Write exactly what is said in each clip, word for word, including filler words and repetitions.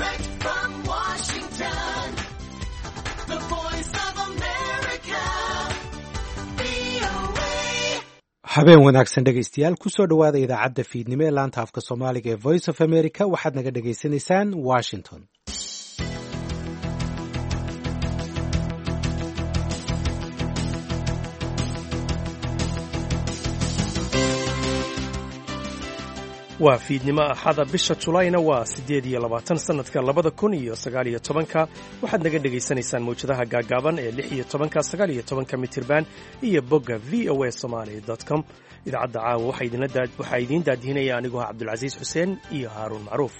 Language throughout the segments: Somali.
Direct from Washington, the Voice of America, V O A. habeen wanaagsan dhegaystayaal kusoo dhowaada idaacadda fiidnimo ee laanta afka soomaaliga ee voice of america waxaad naga dhagaysanaysaan washington. waa fiidnimo axada bisha julayna waa siddeed iyo labaatan sannadka labada kun iyo sagaal iyo tobanka waxaad naga dhegaysanaysaan mawjadaha gaagaaban ee lix iyo tobanka sagaal iyo tobanka mitirban iyo bogga v o a somaali dot com idaacadda caawa waxaa idiin daadihinaya aniguo ah cabdulcasiis xuseen iyo haaruun macruuf.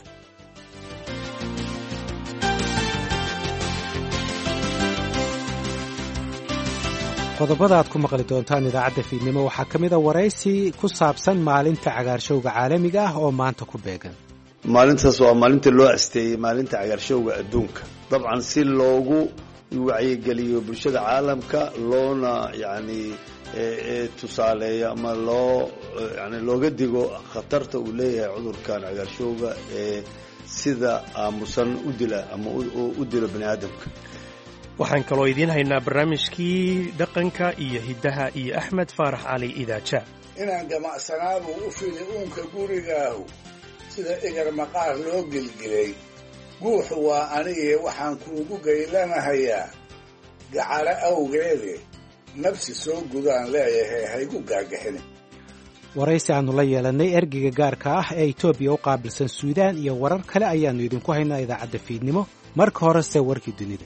qodobada aad ku maqli doontaan idaacadda fiidnimo waxaa ka mid a waraysi ku saabsan maalinta cagaarshowga caalamiga ah oo maanta ku beegan. maalintaas waa maalinta loo asteeyey maalinta cagaarshowga adduunka, dabcan si loogu wacyigeliyo bulshada caalamka loona yani tusaaleeyo ama loo yani looga digo khatarta uu leeyahay cudurkan cagaarshowga ee sida aamusan u dila ama u dilo bani aadamka. waxaan kaloo idiin haynaa barnaamijkii dhaqanka iyo hiddaha iyo axmed faarax cali idaaja. inaan gamacsanaadu u fili uunka gurigaahu sida egar maqaar loo gelgelay guuxu waa anigii waxaan kuugu gaylanahayaa gacalo awgeede nabsi soo gudaan leeyahay haygu gaagaxin. waraysi aannu la yeelannay ergeyga gaarka ah ee etoobiya u qaabilsan suudaan iyo warar kale ayaannu idinku haynaa idaacadda fiidnimo. marka horese warkii dunida.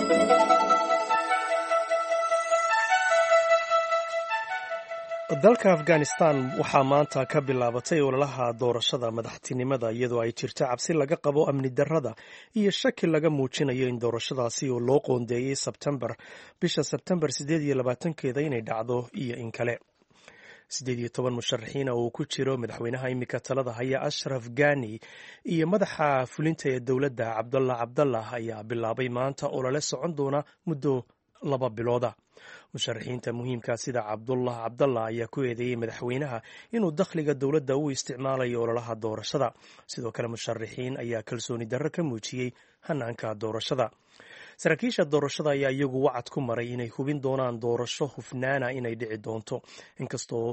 dalka afghanistan waxaa maanta ka bilaabatay ololaha doorashada madaxtinimada iyadoo ay jirto cabsi laga qabo amni darrada iyo shaki laga muujinayo in doorashadaasi oo loo qoondeeyey sebtembar bisha sebtembar siddeed iyo labaatankeeda inay dhacdo iyo in kale. siddeed iyo toban musharaxiina oo uu ku jiro madaxweynaha imika talada haya ashraf ghani iyo madaxa fulinta ee dowladda cabdallah cabdallah ayaa bilaabay maanta olole socon doona muddo laba bilooda. musharaxiinta muhiimka sida cabdullah cabdallah ayaa ku eedeeyey madaxweynaha inuu dakhliga dowladda u isticmaalayo ololaha doorashada. sidoo kale musharaxiin ayaa kalsooni darro ka muujiyey hanaanka doorashada. saraakiisha doorashada ayaa iyagu wacad ku maray inay hubin doonaan doorasho hufnaana inay dhici doonto inkastoo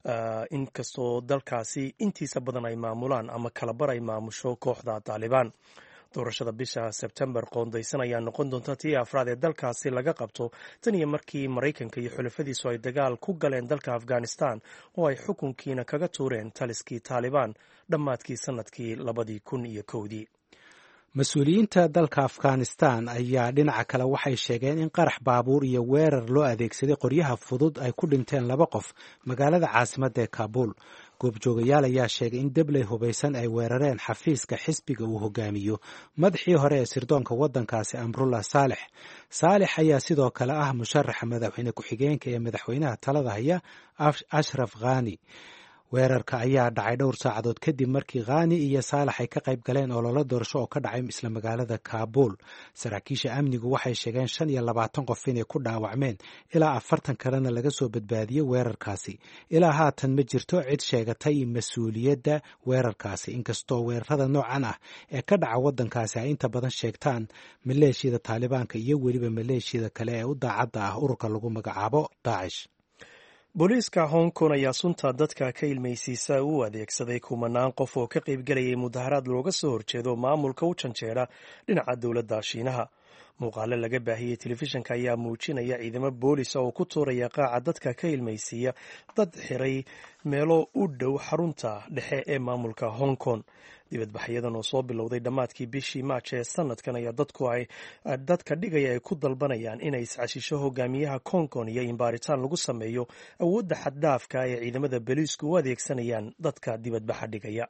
inkastoo dalkaasi intiisa badan ay maamulaan ama kalabar ay maamusho kooxda taalibaan. doorashada bisha sebtembar qoondaysan ayaa noqon doonta tii afraad ee dalkaasi laga qabto tan iyo markii maraykanka iyo xulafadiisu ay dagaal ku galeen dalka afghanistan oo ay xukunkiina kaga tuureen taliskii taalibaan dhammaadkii sannadkii labadii kun iyo kowdii. mas-uuliyiinta dalka afghanistan ayaa dhinaca kale waxay sheegeen in qarax baabuur iyo weerar loo adeegsaday qoryaha fudud ay ku dhinteen laba qof magaalada caasimadda ee kaabuul. goobjoogayaal ayaa sheegay in debley hubaysan ay weerareen xafiiska xisbiga uu hogaamiyo madaxii hore ee sirdoonka waddankaasi amrullah saalex. saalex ayaa sidoo kale ah musharaxa madaxweyne ku-xigeenka ee madaxweynaha talada haya ashraf ghani. weerarka ayaa dhacay dhowr saacadood kadib markii khani iyo saalax ay ka qayb galeen ololo doorasho oo ka dhacay isla magaalada kaabuul. saraakiisha amnigu waxay sheegeen shan iyo labaatan qof inay ku dhaawacmeen ilaa afartan kalena laga soo badbaadiyey weerarkaasi. ilaa haatan ma jirto cid sheegatay mas-uuliyadda weerarkaasi inkastoo weerarada noocan ah ee ka dhaca waddankaasi ay inta badan sheegtaan maleeshiyada taalibaanka iyo weliba maleeshiyada kale ee u daacadda ah ururka lagu magacaabo daacish. booliiska hong kong ayaa sunta dadka ka ilmaysiisa u adeegsaday kumanaan qof oo ka qaybgelayay mudaharaad looga soo horjeedo maamulka u janjeera dhinaca dowladda shiinaha. muuqaalo laga baahiyey telefishinka ayaa muujinaya ciidamo boolisa oo ku tuuraya qaaca dadka ka ilmaysiiya dad xiray meelo u dhow xarunta dhexe ee maamulka hong kong. dibadbaxyadan oo soo bilowday dhammaadkii bishii maaj ee sanadkan ayaa dadku ay dadka dhigaya ay ku dalbanayaan inay iscashisho hogaamiyaha hong kong iyo in baaritaan lagu sameeyo awoodda xaddhaafka ee ciidamada booliisku u adeegsanayaan dadka dibadbaxa dhigaya.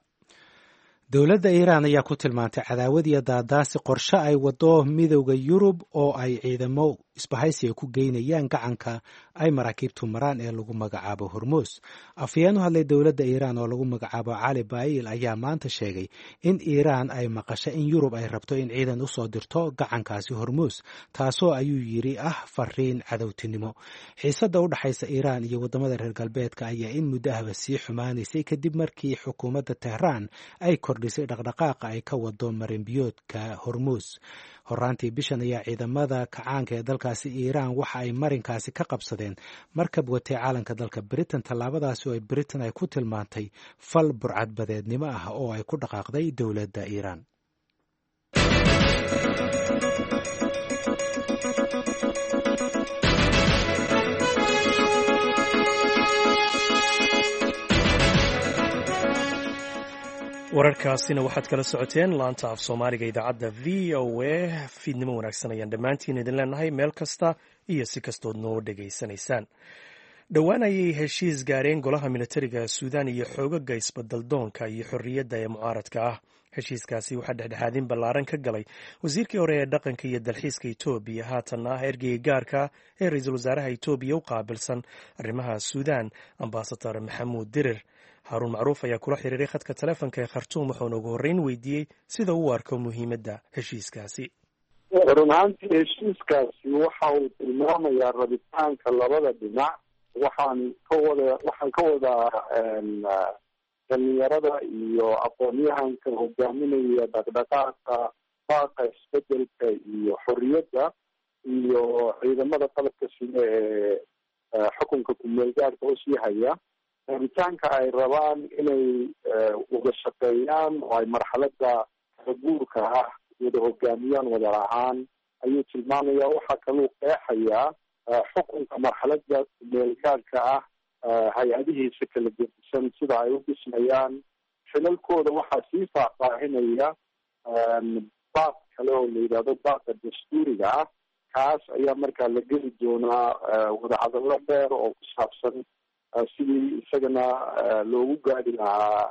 dowladda iiraan ayaa ku tilmaantay cadaawad iyo daadaasi qorshe ay wado midowda yurub oo ay ciidamo isbahaysi ay ku geynayaan gacanka ay maraakiibtu maraan ee lagu magacaabo hormuus. afhayeen u hadlay dowladda iiraan oo lagu magacaabo cali baayil ayaa maanta sheegay in iiraan ay maqasho in yurub ay rabto in ciidan usoo dirto gacankaasi hormuus, taasoo ayuu yidhi ah fariin cadowtinimo. xiisadda u dhaxaysa iiraan iyo waddamada reer galbeedka ayaa in muddo ahba sii xumaanaysay kadib markii xukuumadda tehraan ay kordhisay dhaqdhaqaaqa ay ka wado marinbiyoodka hormuus. horaantii bishan ayaa ciidamada kacaanka ee dalkaasi iiraan waxa ay marinkaasi ka qabsadeen markab watay caalanka dalka britain. tallaabadaasi oo ay britain ay ku tilmaantay fal burcadbadeednimo ah oo ay ku dhaqaaqday dowladda iiraan. wararkaasina waxaad kala socoteen laanta af soomaaliga idaacadda v o a. fiidnimo wanaagsan ayaan dhammaantiin idin leenahay meel kasta iyo si kastood noo dhegaysanaysaan. dhowaan ayay heshiis gaareen golaha militariga suudaan iyo xoogaga isbadaldoonka iyo xorriyadda ee mucaaradka ah. heshiiskaasi waxaa dhexdhexaadin ballaaran ka galay wasiirkii hore ee dhaqanka iyo dalxiiska etoobiya, haatan ah ergeyga gaarka ee ra-iisul wasaaraha etoobiya u qaabilsan arrimaha suudaan, ambasador maxamuud dirir. haaruun macruuf ayaa kula xiriiray khadka taleefonka ee khartuum wuxuuna ugu horreyn weydiiyey sida uu arko muhiimadda heshiiskaasi. run ahaantii heshiiskaasi waxa uu tilmaamayaa rabitaanka labada dhinac. waxaan ka wada waxaan ka wadaa dhalinyarada iyo aqoon-yahanka hogaaminaya dhaqdhaqaaqa baaqa isbedelka iyo xorriyadda iyo ciidamada qalabka sida ee xukunka ku-meelgaarka oo sii haya rabitaanka ay rabaan inay wada shaqeeyaan oo ay marxaladda guurka ah wada hogaamiyaan wada ahaan ayuu tilmaamaya. waxaa kaluu qeexayaa xukunka marxaladda ku-meelgaarka ah hay-adihiisa kala gedisan sida ay u dhismayaan xilalkooda. waxaa sii faahfaahinaya baaq kale oo la yidhahdo baaqa dastuuriga ah. kaas ayaa markaa la geli doonaa wadahadallo dheer oo ku saabsan sidii isagana loogu gaari lahaa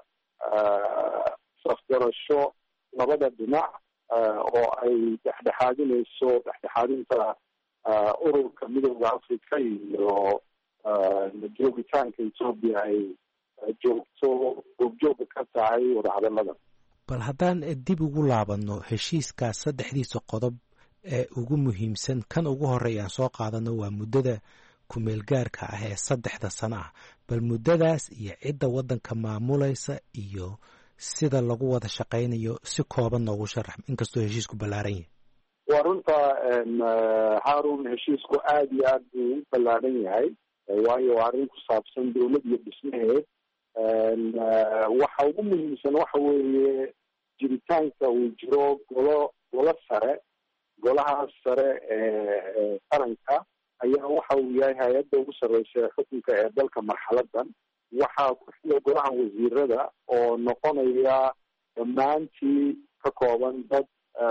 safgarasho labada dhinac oo ay dhexdhexaadinayso dhexdhexaadinta ururka midooda africa iyo joogitaanka etoobiya ay joogto goobjooga ka tahay wadahadallada. bal haddaan dib ugu laabano heshiiskaas saddexdiisa qodob ee ugu muhiimsan, kan ugu horreeya aan soo qaadano waa muddada ku-meelgaarka ah ee saddexda sano ah. bal muddadaas iyo cidda waddanka maamulaysa iyo sida lagu wada shaqaynayo si kooban noogu sharax, inkastoo heshiisku ballaaran yahay. waa runta haarun, heshiisku aada iyo aad buu u ballaaran yahay waayo waa arrin ku saabsan dowlad iyo dhismaheed. waxa ugu muhiimsan waxa weeye jiritaanka uu jiro golo golo sare. golahaas sare ee qaranka ayaa waxa uu yahay hay-adda ugu sarreysa ee xukunka ee dalka marxaladan. waxaa ku xiga golaha wasiirada oo noqonaya dhammaantii ka kooban dad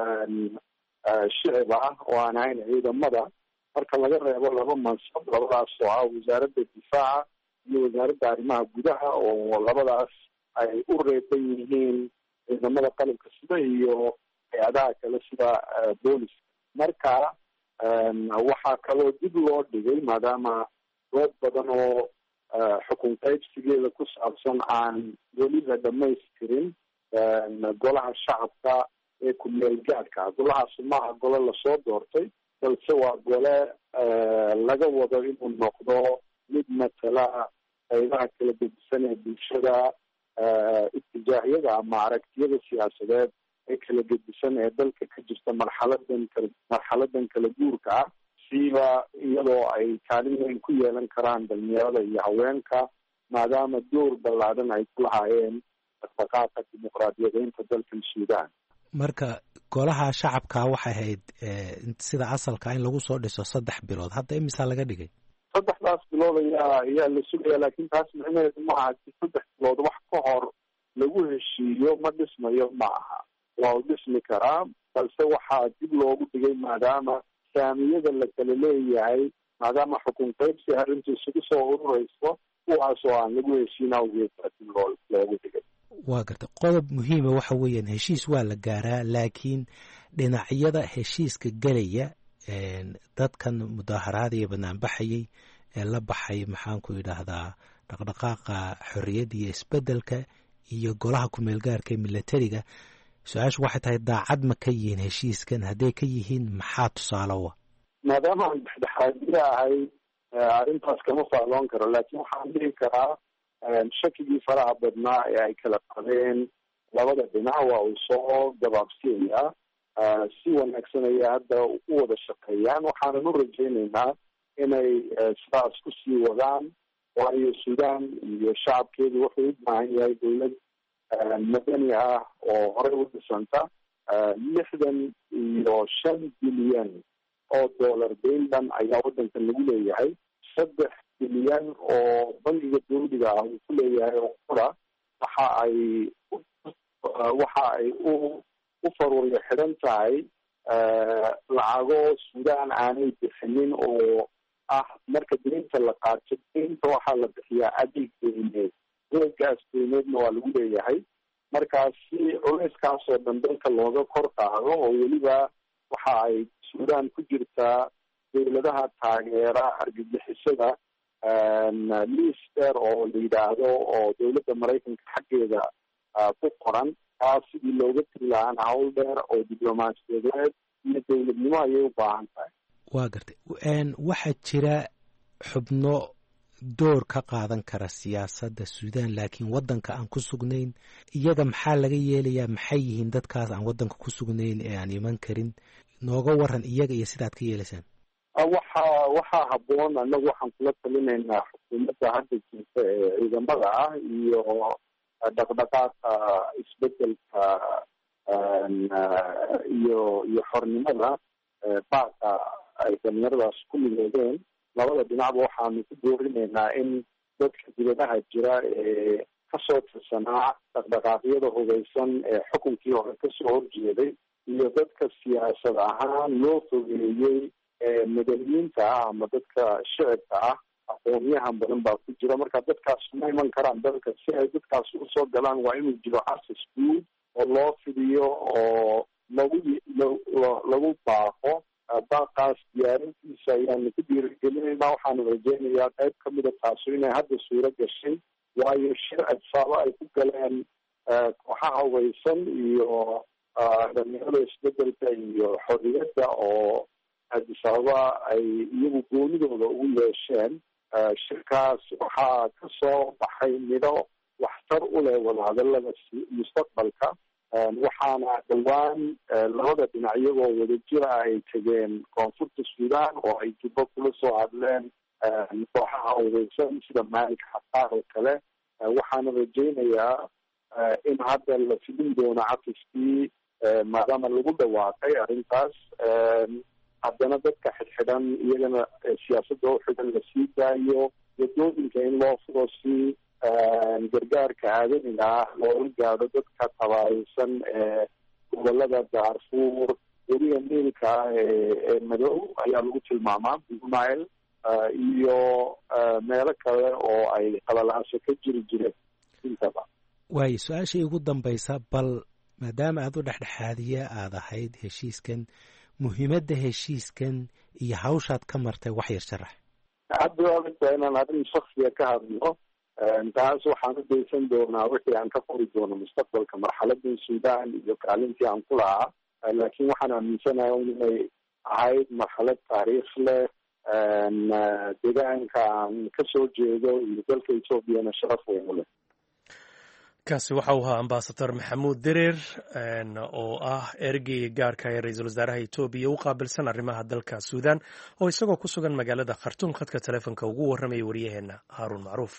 shicib ah oo aan ahayn ciidamada, marka laga reebo laba mansab, labadaas oo ah wasaaradda difaaca iyo wasaaradda arrimaha gudaha, oo labadaas ay u reeban yihiin ciidamada qalabka sida iyo hay-adaha kale sida booliska. marka waxaa kaloo dib loo dhigay maadaama dood badan oo xukun qaybsigeeda ku saabsan aan weli la dhamaystirin golaha shacabka ee ku-meelgaadka. golahaas maaha gole lasoo doortay, balse waa gole laga wado inuu noqdo mid matala qaybaha kala gedisan ee bulshada, itijaahiyada ama aragtiyada siyaasadeed ee kala gedisan ee dalka ka jirta marxaladan kala marxaladan kala guurka ah, siiba iyadoo ay kaalin weyn ku yeelan karaan dhalinyarada iyo haweenka maadaama door ballaadan ay ku lahaayeen dhaqdhaqaaqa dimuqraadiyadeynta dalkan suudaan. marka golaha shacabka waxay ahayd sida asalka in lagu soo dhiso saddex bilood, hadda imisaa laga dhigay? saddexdaas bilood ayaa ayaa la sugaya, laakiin taas micnaheedu ma aha si saddex bilood wax ka hor lagu heshiiyo ma dhismayo ma aha. waa u dhismi karaa, balse waxaa dib loogu dhigay maadaama saamiyada la kala leeyahay, maadaama xukun qaybsi arrintu isugu soo ururayso, kuwaas oo aan lagu heshiin awgeed dib loo loogu dhigay. waa garta qodob muhiima waxa weeyaan heshiis waa la gaaraa, laakiin dhinacyada heshiiska gelaya dadkan mudaaharaada iyo banaanbaxayey ee la baxay maxaanku yidhaahdaa dhaqdhaqaaqa xorriyadda iyo isbeddelka iyo golaha ku-meel gaarka ee milatariga, su-aashu waxay tahay daacad ma ka yihiin heshiiskan? hadday ka yihiin maxaa tusaalowa? maadaama aan dhexdhexaadiya ahay arrintaas kama fahloon karo, laakiin waxaan dhihi karaa shakigii faraha badnaa ee ay kala qabeen labada dhinac waa uu soo gabaabsiyayaa. si wanaagsan ayay hadda u wada shaqeeyaan, waxaanan u rajaynaynaa inay sidaas ku sii wadaan, waayo suudaan iyo shacabkeedu wuxuu u baahan yahay dowlad madani ah oo horey u dhisanta. lixdan iyo shan bilyan oo dollar daylan ayaa waddankan lagu leeyahay, saddex bilyan oo bangiga dawliga ah uu ku leeyahay oo qura waxa ay waxa ay u u faruuryo xidhan tahay lacago suudaan aanay bixinin oo ah marka deynta la qaato deynta waxaa la bixiyaa adeeg deyneed, adeegaas deyneedna waa lagu leeyahay. markaas si culeyskaasoo dhan dalka looga kor qaado, oo weliba waxa ay suudaan ku jirtaa dowladaha taageera argagixisada lister oo la yidhaahdo oo dowladda maraykanka xaggeeda ku qoran. taas sidii looga tiri lahaan hawl dheer oo diblomaasiyadeed iyo dowladnimo ayay u baahan tahay. waa gartay. waxaa jira xubno door ka qaadan kara siyaasadda suudaan laakiin waddanka aan ku sugnayn. iyaga maxaa laga yeelayaa? maxay yihiin dadkaas aan waddanka ku sugnayn ee aan iman karin? nooga waran iyaga iyo sidaad ka yeelaysaan. waxa waxaa habboon, annagu waxaan kula talinaynaa xukuumadda hadda jirta ee ciidamada ah iyo dhaqdhaqaaqa isbedelka iyo iyo xornimada baaqa ay dhalinyaradaas ku midoobeen. labada dhinacba waxaanu ku doorinaynaa in dadka dibadaha jira ee kasoo tirsanaa dhaqdhaqaaqyada hubeysan ee xukunkii hore kasoo horjeeday iyo dadka siyaasad ahaan loo fogeeyey ee madaniyiinta ah ama dadka shicibka ah, aqoonyahan badan baa ku jira. marka dadkaas ma iman karaan dalka. si ay dadkaas usoo galaan waa inuu jiro access guud oo loo fidiyo oo lagu lagu baaqo. baaqaas diyaarintiisa ayaanu ku dhiirigelinayna. waxaanu rajeynayaa qayb kamida taasu inay hadda suuro gashay, waayo shir adsaabo ay ku galeen kooxaha hubeysan iyo dhalinyarada isbedelka iyo xorriyadda oo addis ababa ay iyagu goonidooda ugu yeesheen. shirkaas waxaa kasoo baxay midho waxtar u leh wadahadalada mustaqbalka. waxaana dhowaan labada dhinac iyagoo wadajira ay tegeen koonfurta suudaan oo ay jubbo kula soo hadleen kooxaha hubeysan sida maalik xasaar oo kale. waxaana rajeynayaa in hadda la fidin doono cafiskii maadaama lagu dhawaaqay arrintaas. haddana dadka xidxidhan iyagana siyaasadda u xidhan lasii daayo, wadooyinka in loo furo si gargaarka aadamiga ah loola gaadho dadka tabaareysan ee gobolada daarfuur, weliba niilka ah ee madow ayaa lagu tilmaamaa nile iyo meelo kale oo ay qalalaaso ka jiri jireen intaba. waayo su-aashii ugu dambaysa, bal maadaama aada u dhexdhexaadiye aada ahayd heshiiskan, muhiimadda heshiiskan iyo hawshaad ka martay wax yar sharax. hadda waa ogtahay inaan arrin shaksiga ka hadlo. taas waxaan u daysan doonaa wixii aan ka qori doono mustaqbalka marxaladii suudaan iyo kaalintii aan ku lahaa. laakiin waxaan aaminsanahay inay ahayd marxalad taariikh leh. deegaanka aan kasoo jeedo iyo dalka ethoobiana sharaf weyn u leh. kaasi waxa uu ahaa ambasador maxamuud dereer oo ah ergeyga gaarka ee ra-iisul wasaaraha etoobiya u qaabilsan arrimaha dalka suudaan, oo isagoo ku sugan magaalada khartuum khadka teleefonka ugu warramaya waryaheena haaruun macruuf.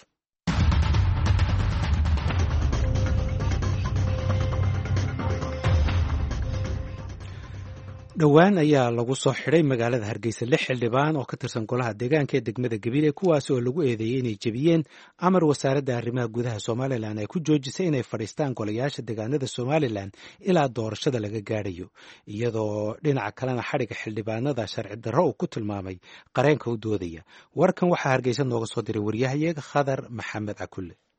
dhowaan ayaa lagu soo xidhay magaalada hargeysa lix xildhibaan oo ka tirsan golaha deegaanka ee degmada gabiley, kuwaasi oo lagu eedeeyey inay jebiyeen amar wasaaradda arrimaha gudaha somalilan ay ku joojisay inay fadhiistaan golayaasha deegaanada somalilan ilaa doorashada laga gaadhayo, iyadoo dhinaca kalena xadhiga xildhibaanada sharci darro uu ku tilmaamay qareenka u doodaya. warkan waxaa hargeysa nooga soo diray waryahayaga khadar maxamed cakulle.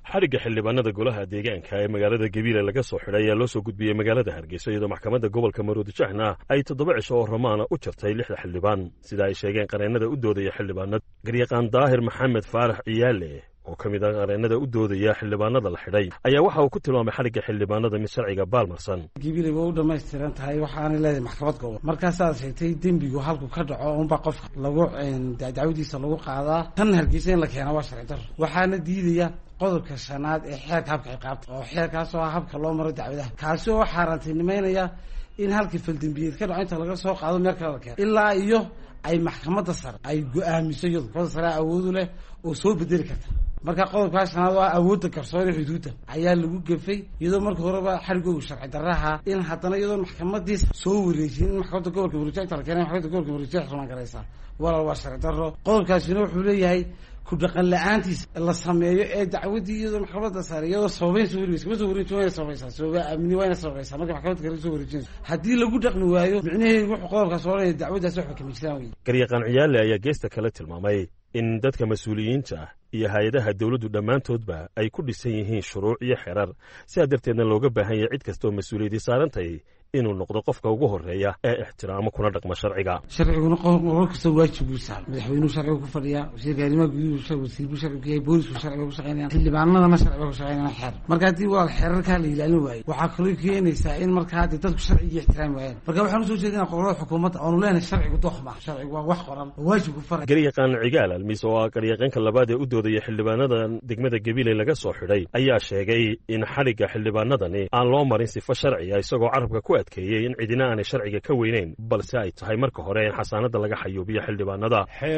xadhigga xildhibaanada golaha deegaanka ee magaalada gabiile laga soo xidhay ayaa loo soo gudbiyey magaalada hargeysa iyadoo maxkamadda gobolka maroodijeexna ay toddoba cisho oo ramaana u jartay lixda xildhibaan sida ay sheegeen qareennada u doodaya xildhibaanada garyaqaan daahir maxamed faarax ciyaale oo ka mid ah qareennada u doodaya xildhibaanada la xidhay ayaa waxa uu ku tilmaamay xadhigga xildhibaanada mid sharciga baalmarsan gabiile waa u dhammaystiran tahay waxaanay leedahay maxkamad gobol markaasaad sheegtay dembigu halku ka dhaco unba qofka lagu dacwadiisa lagu qaadaa tan hargeysa in la keena waa sharci daro waxaana diidaya qodobka shanaad ee xeerka habka ciqaabta oo xeerkaasoo ah habka loo maro dacwadaha kaasi oo xaaraantinimeynaya in halkii faldembiyeed ka dhaco inta laga soo qaado meel kale la keeno ilaa iyo ay maxkamadda sare ay go-aamiso iyadu maxkamadda sare awoodu leh oo soo bedeli karta marka qodobkaa shanaad oo ah awoodda garsoore xuduudda ayaa lagu gefay iyadoo marka horeba xarigoogu sharci darraha in haddana iyadoo maxkamadiis soo wareejin in maxkamadda gobolka maroodijeexta la keenay maxkamadda gobolka maroodijeex rumaan garaysaa walaal waa sharci darro qodobkaasina wuxuu leeyahay ku dhaqan la-aantiisa la sameeyo ee dacwadii iyadoo maxkamadda sare iyadoo sababeyn soo wareegeysa kama soo wareejin wayna sababaysaa sababa amni wayna sababaysaa marka maxkamadda kale soo wareejinayso haddii lagu dhaqmi waayo micnaheedu wuxuu qodobkaas oranaya dacwaddaas wax kama jiraan wey garyaqaan ciyaale ayaa geesta kale tilmaamay in dadka mas-uuliyiinta ah iyo hay-adaha dawladdu dhammaantoodba ay ku dhisan yihiin shuruuc iyo xerar sidaa darteedna looga baahan yahay cid kasta oo mas-uuliyadii saarantahay inuu noqdo qofka ugu horreeya ee ixtiraamo kuna dhaqma sharciga sharciguna qofka kasta waajib buu saaran madaxweynuhu sharciga ku fadhiyaa wasiirka arrimaha guduhu wasiirku sharciga ku yahay boolisku sharciga ku shaqeynayaan xildhibaanadana sharciga ku shaqeynayaan xeer marka haddii waa xeerarkaa la ilaalin waayo waxaa kaloo keenaysaa in markaa haddii dadku sharcigii ixtiraami waayaan marka waxaan usoo jeedinaa qolada xukuumadda oonu leenahay sharcigu dookh maaha sharcigu waa wax qoran oo waajib ku faray garyaqaan cigaal almiis oo ah garyaqaanka labaad ee u doodaya xildhibaanada degmada gabiile laga soo xidhay ayaa sheegay in xadhigga xildhibaanadani aan loo marin sifo sharciga isagoo carabka ku adkeeyey in cidina aanay sharciga ka weyneyn balse ay tahay marka hore in xasaanada laga xayuubiyo xildhibaanada xeer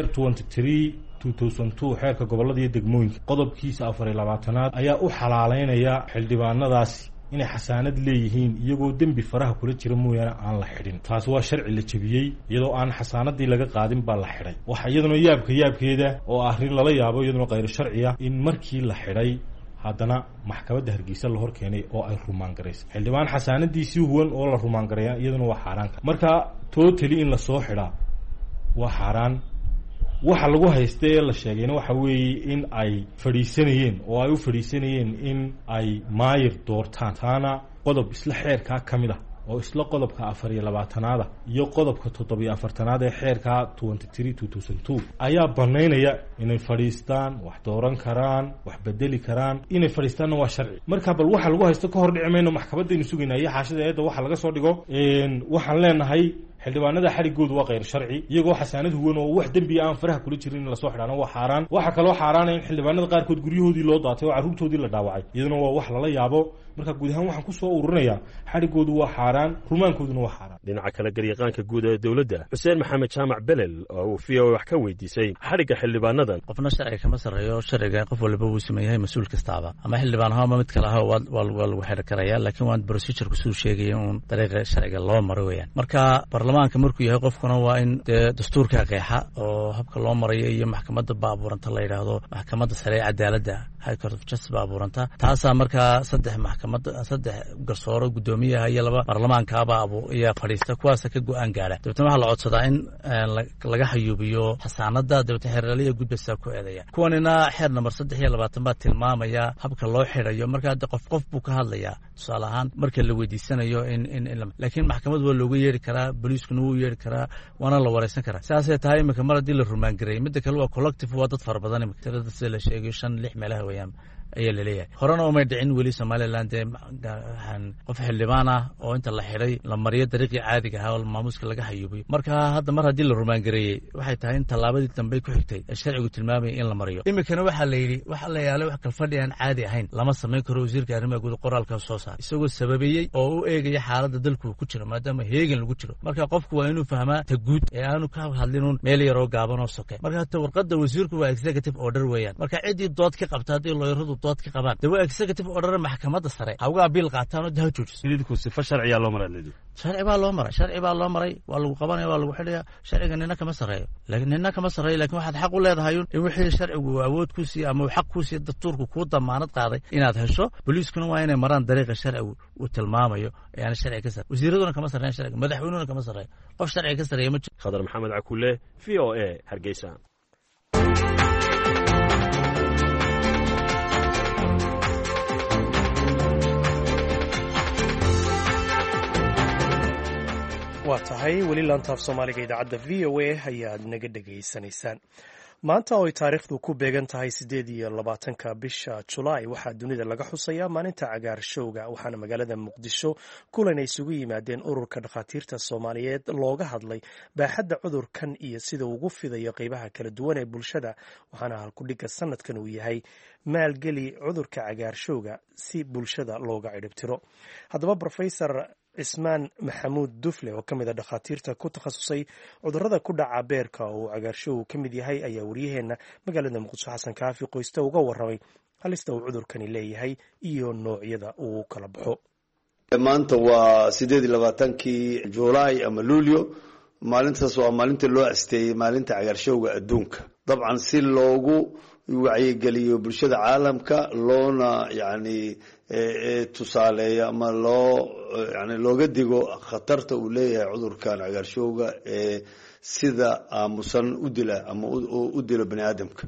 xeerka gobolada iyo degmooyinka qodobkiisa afar iyo labaatanaad ayaa u xalaaleynaya xildhibaanadaasi inay xasaanad leeyihiin iyagoo dembi faraha kula jira mooyaane aan la xidhin taasi waa sharci la jebiyey iyadoo aan xasaanadii laga qaadin baa la xidhay waxa iyaduna yaabka yaabkeeda oo arrin lala yaabo iyaduna khayr sharciya in markii la xidhay haddana maxkamadda hargeysa la hor keenay oo ay rumaan garaysa xildhibaan xasaanadiisii huwan oo la rumaan garaya iyaduna waa xaaraanka marka totally in lasoo xidhaa waa xaaraan waxa lagu haysta ee la sheegayna waxa weeye in ay fadhiisanayeen oo ay u fadhiisanayeen in ay maayir doortaan taana qodob isla xeerkaa ka mid ah oo isla qodobka afar iyo labaatanaada iyo qodobka toddobiyo afartanaad ee xeerka ayaa banaynaya inay fadhiistaan wax dooran karaan wax bedeli karaan inay fadhiistaanna waa sharci marka bal waxa lagu haysto ka hor dhici mayno maxkamadaynu sugaynaa iyo xaashida eedda waxa laga soo dhigo waxaan leenahay xildhibaanada xarigoodu waa khayr sharci iyagoo xasaanad huwan oo wax dembiya aan faraha kula jirin in lasoo xidhaana waa xaaraan waxa kaloo xaaraana in xildhibaanada qaarkood guryahoodii loo daatay oo carruurtoodii la dhaawacay iyaduna waa wax lala yaabo marka guud ahaan waxaan kusoo ururinayaa xarigoodu waa xaaraan rumaankooduna waa xaaraan dhinaca kale garyaqaanka guud ee dowladda xuseen maxamed jaamac belel oo uu v o wax ka weydiisay xadhigga xildhibaanadan qofna sharciga kama sarreeyo sharciga qof walba wuu sameeyahay mas-uul kastaaba ama xildhibaan ahaa ama mid kale ahaa waa lagu xidhi karaya laakiin waan procedure kusuu sheegaya uun dariiqa sharciga loo maro weeyaan marka baarlamaanka markuu yahay qofkuna waa in dee dastuurka qeexa oo habka loo marayo iyo maxkamadda baabuuranta la yidhaahdo maxkamadda sare ee cadaaladda high court of justice baabuuranta taasaa markaa saddex maxkamadda saddex garsooro guddoomiyaha iyo laba baarlamaankaaba abu ayaa fadhiista kuwaasa ka go-aan gaara dabeetna waxaa la codsadaa in laga xayuubiyo xasaanada dabeetna xeeraliya gudbasa ku eedaya kuwanina xeer namber saddex iyo labaatan baa tilmaamaya habka loo xidhayo markaa de qof qof buu ka hadlayaa tusaale ahaan marka la weydiisanayo in in laakiin maxkamad waa looga yeeri karaa boliiskuna wuu yeeri karaa waana la wareysan karaa sidaasay tahay imika mar haddii la rumaangareeyay midda kale waa collective waa dad fara badan imika tirada sida la sheegayo shan lix meelaha weeyaan ayaa laleeyahay horena umay dhicin weli somaliland dee qof xildhibaan ah oo inta la xidhay la mariyo dariiqii caadiga ahaa oo maamuuska laga xayuubiyo marka hadda mar haddii la rumaangareeyey waxay tahay in tallaabadii dambe ku xigtay ee sharcigu tilmaamayay in la mariyo imikana waxaa la yidhi waxa la yaalay wax kalfadhi aan caadi ahayn lama samayn karo wasiirka arrimaha guud qoraalka soo saar isagoo sababeeyey oo u eegaya xaaladda dalku ku jiro maadaama heegan lagu jiro marka qofku waa inuu fahmaa ta guud ee aanu ka hadlinuun meel yaroo gaaban oo soke marka hata warqadda wasiirku waa executive order weeyaan marka ciddii dood ka qabta haddii looyaradu dood ka qabaan de waa executive order maxkamadda sare hawgaa biil qaataan oo daha joojiso idinku sifa sharciya loo maray leeyahay sharci baa loo maray sharci baa loo maray waa lagu qabanaya waa lagu xidhaya sharciga nina kama sareeyo laakiin nina kama sareeyo laakiin waxaad xaq u leedahay in wixii sharcigu awood ku siiyo ama xaq ku siiyo dastuurku ku damaanad qaaday inaad hesho boliiskuna waa inay maraan dariiqa sharcigu uu tilmaamayo yani sharci ka sareeyo wasiiraduna kama sareeyaan sharciga madaxweynuhuna kama sareeyo qof sharci ka sareeyo ma jiro khadar maxamed cakuule v o a hargeysa waa tahay weli laantaaf soomaaliga idaacadda v o a ayaad naga dhegaysanaysaan. maanta oo ay taariikhdu ku beegan tahay siddeed iyo labaatanka bisha julaay waxaa dunida laga xusayaa maalinta cagaarshowga, waxaana magaalada muqdisho kulan ay isugu yimaadeen ururka dhakhaatiirta soomaaliyeed looga hadlay baaxadda cudurkan iyo sida ugu fidayo qeybaha kala duwan ee bulshada, waxaana halkudhigga sanadkan uu yahay maalgeli cudurka cagaarshowga si bulshada looga ciribtiro. haddaba rofesor cismaan maxamuud dufle oo ka mid a dhakhaatiirta ku takhasusay cudurrada ku dhaca beerka oo uu cagaarshowgu ka mid yahay ayaa wariyaheenna magaalada muqdisho xasan kaafi qoyste uga warramay halista uu cudurkani leeyahay iyo noocyada uu kala baxo. maanta waa siddeed iyo labaatankii julaay ama luulyo, maalintaas waa maalinta loo asteeyey maalinta cagaarshowga adduunka. dabcan si loogu wacyigeliyo bulshada caalamka loona yani tusaaleeyo ama loo yani looga digo khatarta uu leeyahay cudurkan cagaarshowga ee sida aamusan u dila ama u dilo bani aadamka.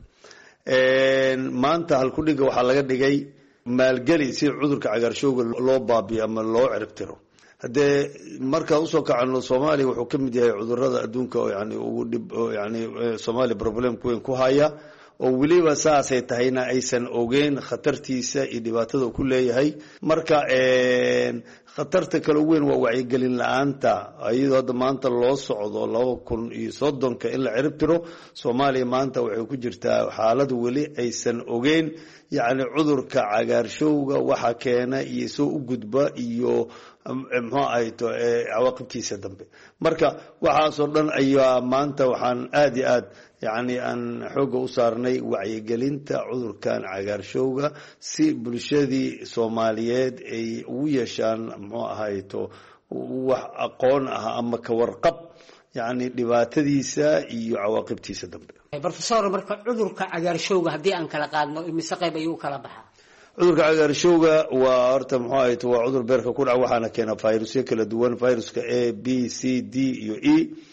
maanta halkudhiga waxaa laga dhigay maalgeli si cudurka cagaarshowga loo baabiyo ama loo ciribtiro. haddee markaa usoo kacano soomaaliya wuxuu ka mid yahay cudurada adduunka oo yani ugu dhib yani soomaaliya problemka weyn ku haya, oo weliba saasay tahayna aysan ogeyn khatartiisa iyo dhibaatada uu ku leeyahay. marka khatarta kale ugu weyn waa wacyigelin la-aanta, iyadoo hadda maanta loo socdo laba kun iyo soddonka in la ciribtiro. soomaaliya maanta waxay ku jirtaa xaalad weli aysan ogeyn yani cudurka cagaarshowga waxa keena iyo soo u gudba iyo muxuu ahayto cawaaqibtiisa dambe. marka waxaasoo dhan ayaa maanta waxaan aad iyo aad yani aan xooga u saarnay wacyigelinta cudurkan cagaarshowga si bulshadii soomaaliyeed ay ugu yeeshaan muxuu ahayto wax aqoon ah ama ka warqab yani dhibaatadiisa iyo cawaaqibtiisa dambe. professor, marka cudurka cagaarshowga haddii aan kala qaadno imise qayb ayuu kala baxaa? cudurka cagaarshowga waa horta muxuu ahayto waa cudur beerka ku dhaca, waxaana keena virusyo kala duwan, viruska a b c d iyo e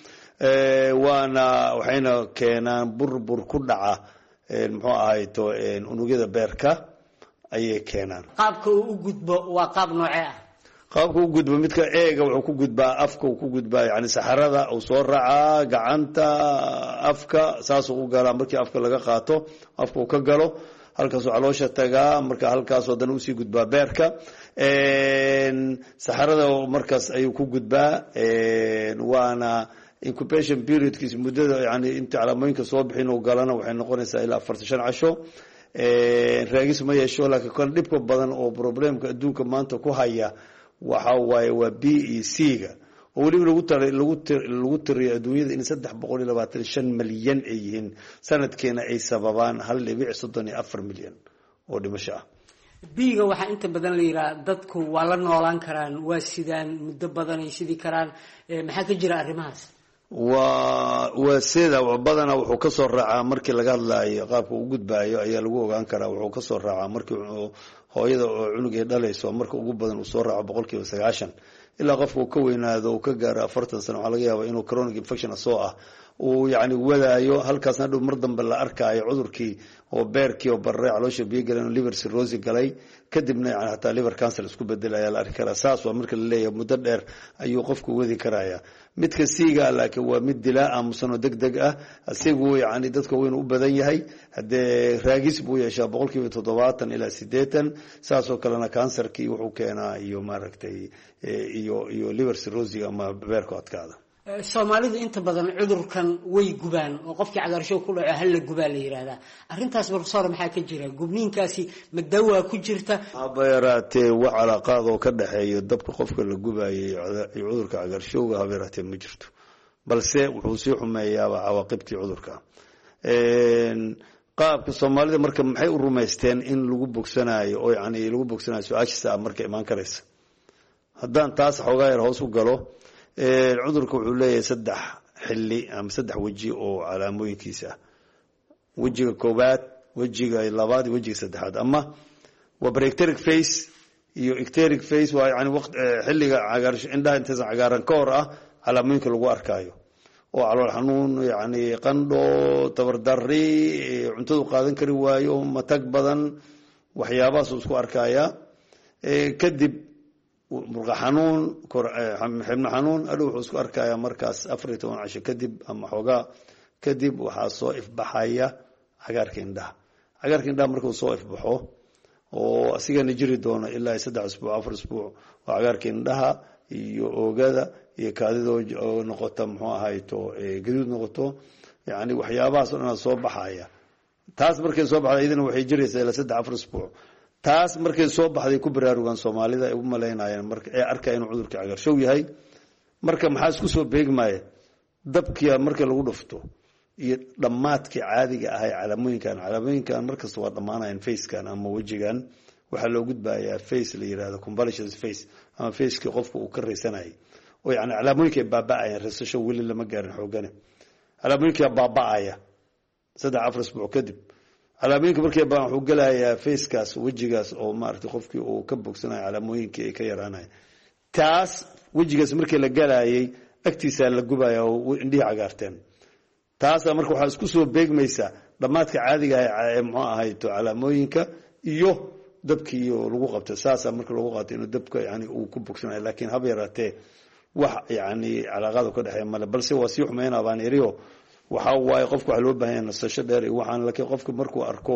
waana waxayna keenaan burbur ku dhaca muxuu ahayto unugyada beerka ayay keenaan. qaabka uu u gudbo waa qaab noocee ah? qaabka u gudbo midka eega wuxuu ku gudbaa afka, uu ku gudbaa yani saxarada uu soo raacaa gacanta afka, saasuu u galaa. markii afka laga qaato afka uu ka galo halkaasuu caloosha tagaa, marka halkaas haddana usii gudbaa beerka. saxarada markaas ayuu ku gudbaa, waana incubation periodkiisa muddada yani inta calaamooyinka soo bixin uu galana waxay noqonaysaa ilaa afartan shan casho. raagis ma yeesho, laakiin kan dhibka badan oo problemka adduunka maanta ku haya waxa waaye waa b e c ga, oo weliba lagu taray lagu lagu tiriyo adduunyada in saddex boqol iyo labaatan iyo shan milyan ay yihiin, sanadkeena ay sababaan hal dhibic soddon iyo afar milyan oo dhimasho ah. biiga waxaa inta badan la yidhaha dadku waa la noolaan karaan, waa sidaan muddo badan ay sidii karaan, maxaa ka jira arrimahaas? waa waa sida badana wuxuu ka soo raacaa markii laga hadlaayo qaabka uu gudbaayo ayaa lagu ogaan karaa. wuxuu ka soo raacaa markii hooyada oo cunugay dhalayso, marka ugu badan uu soo raaco boqolkiiba sagaashan, ilaa qofka uu ka weynaado uu ka gaaro afartan sano. waxaa laga yaabaa inuu chronic infection asoo ah uu yani wadaayo, halkaasna dhow mar dambe la arkaayo cudurkii oo beerkii oo barre caloosha biyo galeen oo liver cirrhosis galay, kadibna yani hataa liver cancer isku bedela ayaa la arki karaa. saas waa marka la leeyahay muddo dheer ayuu qofku wadi karaya. midka siiga laakiin waa mid dilaa aamusan oo degdeg ah, asigu yani dadka weyn u badan yahay. haddee raagis buu yeeshaa boqolkiiba toddobaatan ilaa siddeetan, saasoo kalena cancerkii wuxuu keenaa iyo maaragtay iyo iyo liver cirrhosis ama beerka adkaada. soomaalidu inta badan cudurkan way gubaan oo qofkii cagaarshow ku dhaco hal la gubaa la yiraahdaa. arrintaas professor maxaa ka jira? gubniinkaasi ma dawa ku jirta? haba yaraatee wax calaaqaad oo ka dhaxeeya dabka qofka la gubaayay iyo cudurka cagaarshowga haba yaraatee ma jirto, balse wuxuu sii xumeeyaaba cawaaqibtii cudurka. qaabka soomaalida marka maxay u rumaysteen in lagu bogsanayo oo yani lagu bogsanayo su-aashiisa ah marka imaan karaysa. haddaan taas xoogaa yar hoos u galo, cudurka wuxuu leeyahay saddex xilli ama saddex weji oo calaamooyinkiisa ah. wejiga koowaad, wejiga labaad iyo wejiga saddexaad. ama waa bacteric phase iyo ecteric phase, waa yani waqt xilliga cagaarsho indhaha intaysan cagaaran ka hor ah calaamooyinka lagu arkaayo, oo calool xanuun, yani qandho, tabardari, cuntadu qaadan kari waayo, matag badan, waxyaabahaasuu isku arkaya. kadib murqa xanuun xibno xanuun adhow wuxuu isku arkayaa markaas afar iyo toban casho kadib ama xoogaa kadib waxaa soo ifbaxaya cagaarka indhaha cagaarka indhaha markuu soo ifbaxo oo asigana jiri doono ilaa saddex isbuuc afar isbuuc oo cagaarka indhaha iyo oogada iyo kaadida oo noqota muxuu ahayto gaduud noqoto yani waxyaabahaas oo dhan soo baxaya taas markay soo baxda idina waxay jiraysaa ilaa saddex afar isbuuc taas markay soo baxday ku baraarugaan soomaalida ay u malaynayaan marka ee arkaya inuu cudurka cagaarshow yahay marka maxaa isku soo beegmaya dabkiya marka lagu dhufto iyo dhammaadkii caadiga ahay calaamooyinkan calaamooyinkan markasta waa dhammaanayaan facekan ama wejigan waxaa loo gudbayaa face la yirahdo convalescent face ama facekii qofka uu ka raysanayay oo yani calaamooyinka ay baaba'ayaan raysasho weli lama gaarin xoogane calaamooyinka baaba'aya saddex afar isbuuc kadib calaamooyinka markay baan wuxuu gelayaa facekaas wejigaas oo maaragtay qofkii uu ka bogsanayo calaamooyinkii ay ka yaraanayaan taas wejigaas markii la galayay agtiisa la gubaya oo indhihi cagaarteen taasa marka waxaa isku soo beegmaysaa dhammaadka caadiga ah ee muxuu ahayto calaamooyinka iyo dabkii iyo lagu qabto saasa marka lagu qaato inuu dabka yani uu ku bogsanayo laakiin haba yaraatee wax yani calaaqaad ka dhexeeya male balse waa sii xumeynaa baan iriyo waxa waaye qofka waxa loo baahan yahay nasasho dheer iyo waxaan laakiin qofka markuu arko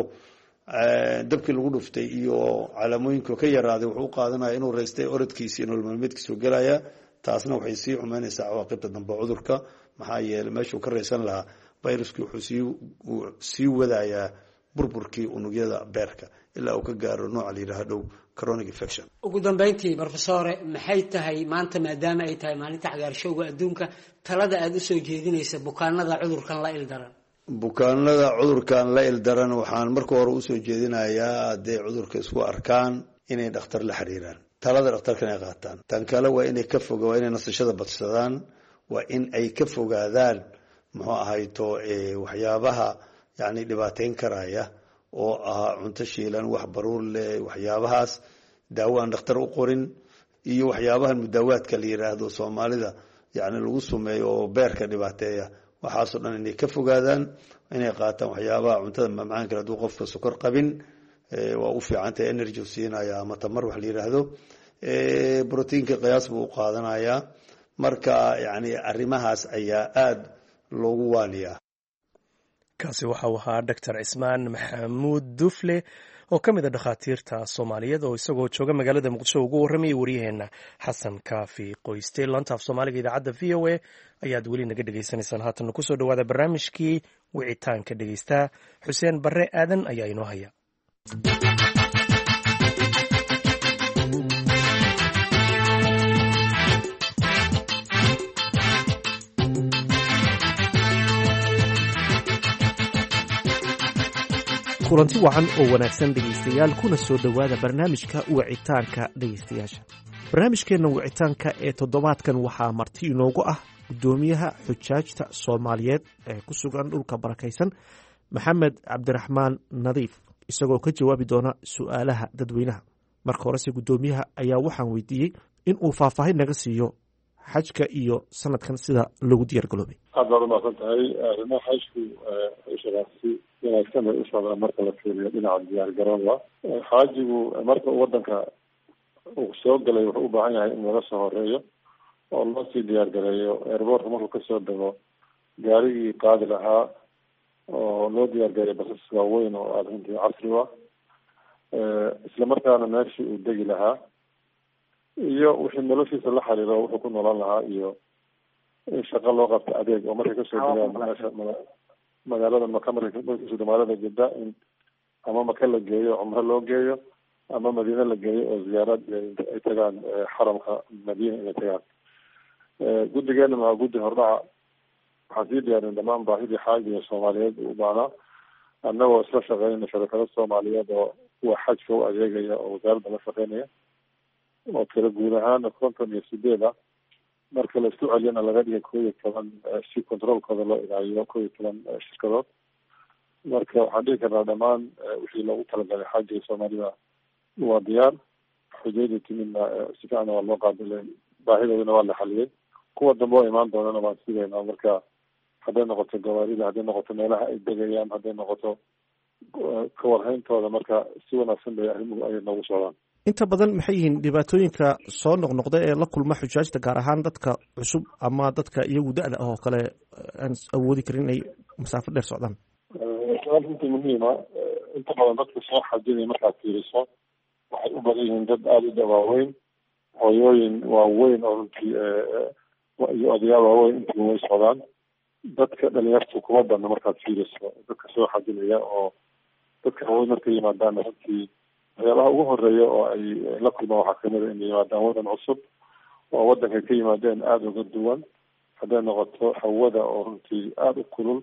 dabkii lagu dhuftay iyo calaamooyinka ka yaraaday wuxuu qaadanaya inuu reystay orodkiisa iyo nolol maalmeedkiisa galaya taasna waxay sii xumeynaysaa cawaaqibta dambe cudurka maxaa yeelay meeshuu ka raysan lahaa viruskii wuxuu sii sii wadayaa burburkii unugyada beerka ilaa uu ka gaaro nooca la yidhaha dhow chronic infection ugu dambeyntii professore maxay tahay maanta maadaama ay tahay maalinta cagaarshowga adduunka talada aada usoo jeedinaysa bukaanada cudurkan la ildaran bukaanada cudurkan la ildaran waxaan marka hore usoo jeedinayaa hadday cudurka isku arkaan inay dhakhtar la xiriiraan talada dhakhtarkan ay qaataan tan kale waa inay ka foga waa inay nasashada badsadaan waa in ay ka fogaadaan muxuu ahayto waxyaabaha yani dhibaateyn karaya oo ah cunto shiilan wax baruur leh waxyaabahaas daawo aan dhakhtar u qorin iyo waxyaabahan mudaawaadka la yiraahdo Soomaalida yani lagu sameeyo oo beerka dhibaateeya waxaas oo dhan inay ka fogaadaan inay qaataan waxyaabaha cuntada macaan kala duwan qofka sokor qabin waa u fiican tahay energy siinaya ama tamar wax la yiraahdo ee proteinka qiyaas buu qaadanayaa marka yani arrimahaas ayaa aad loogu waaniyaa kaasi waxa uu ahaa doctor Cismaan Maxamuud Dufle oo ka mid ah dhakhaatiirta Soomaaliyeed oo isagoo jooga magaalada Muqdisho ugu warramay wariyaheena Xasan Kaafi Qoyste laanta af Soomaaliga idaacadda V O A ayaad weli naga dhageysanaysaan haatan ku soo dhawaada barnaamijkii wicitaanka dhegeysta Xuseen Barre Aadan ayaa inoo haya kulanti wacan oo wanaagsan dhegaystayaal kuna soo dhowaada barnaamijka wicitaanka dhegaystayaasha barnaamijkeenna wicitaanka ee toddobaadkan waxaa marti inoogu ah guddoomiyaha xujaajta soomaaliyeed ee ku sugan dhulka barakaysan maxamed cabdiraxmaan nadiif isagoo ka jawaabi doona su'aalaha dadweynaha marka horese guddoomiyaha ayaa waxaan weydiiyey in uu faahfaahin naga siiyo xajka iyo sanadkan sida lagu diyaar garoobay aad baad umaqsan tahay arrimaha xajku shaqaasi wanaagsan bay u socdaan marka la fiiriyo dhinaca diyaar garooba xaajigu marka uu wadanka uu soo galay wuxuu u baahan yahay in laga soo horeeyo oo loo sii diyaar gareeyo airbortka markuu kasoo dego gaarigii qaadi lahaa oo loo diyaar gareeyo basas waaweyn oo aada runtii casri ah isla markaana meeshii uu degi lahaa iyo wixii noloshiisa la xiriiro wuxuu ku noolaan lahaa iyo in shaqo loo qabto adeeg oo markay kasoo degaan meesha magaalada maka markay kasoo magaalada jidda in ama maka la geeyo cumro loo geeyo ama madiine la geeyo oo ziyaarad ay tagaan xaramka madiina inay tagaan guddigeena waa guddi hordhaca waxaan sii diyaarin dhamaan baahidii xaajiga soomaaliyeed u baanaa annagoo isla shaqeynayna shabakado soomaaliyeed oo kuwa xajka u adeegaya oo wasaaradda la shaqeynaya oo kala guud ahaana konton iyo sideed ah marka la isku celiyana laga dhigay koo iyo toban si controolkooda loo ilaaliyo koo iyo toban shirkadood marka waxaan dhigi karnaa dhammaan wixii loogu talagalay xaajiga soomaalida waa diyaar xujayda timidna si fiicana waa loo qaabilay baahidoodana waa la xaliyey kuwa dambe oo imaan doonana waan sidaynaa marka hadday noqoto gawaarida hadday noqoto meelaha ay degayaan hadday noqoto kawarhayntooda marka si wanaagsan bay arrimuhu ay noogu socdaan inta badan maxay yihiin dhibaatooyinka soo noqnoqda ee la kulma xujaajta gaar ahaan dadka cusub ama dadka iyagu da-da ah oo kale aan awoodi karin inay masaafo dheer socdaan? su-aal runtii muhiima. inta badan dadka soo xajinaya markaad fiiriso waxay u badan yihiin dad aada u dawaaweyn, hooyooyin waaweyn oo runtii iyo odayaal waaweyn intii way socdaan. dadka dhalinyartu kuma badna markaad fiiriso dadka soo xajinaya, oo dadka haween markay yimaadaan runtii waxyaabaha ugu horeeya oo ay la kulmaan waxaa kamid a inay yimaadaan wadan cusub oo wadankay ka yimaadeen aada uga duwan. hadday noqoto hawada oo runtii aada u kulul,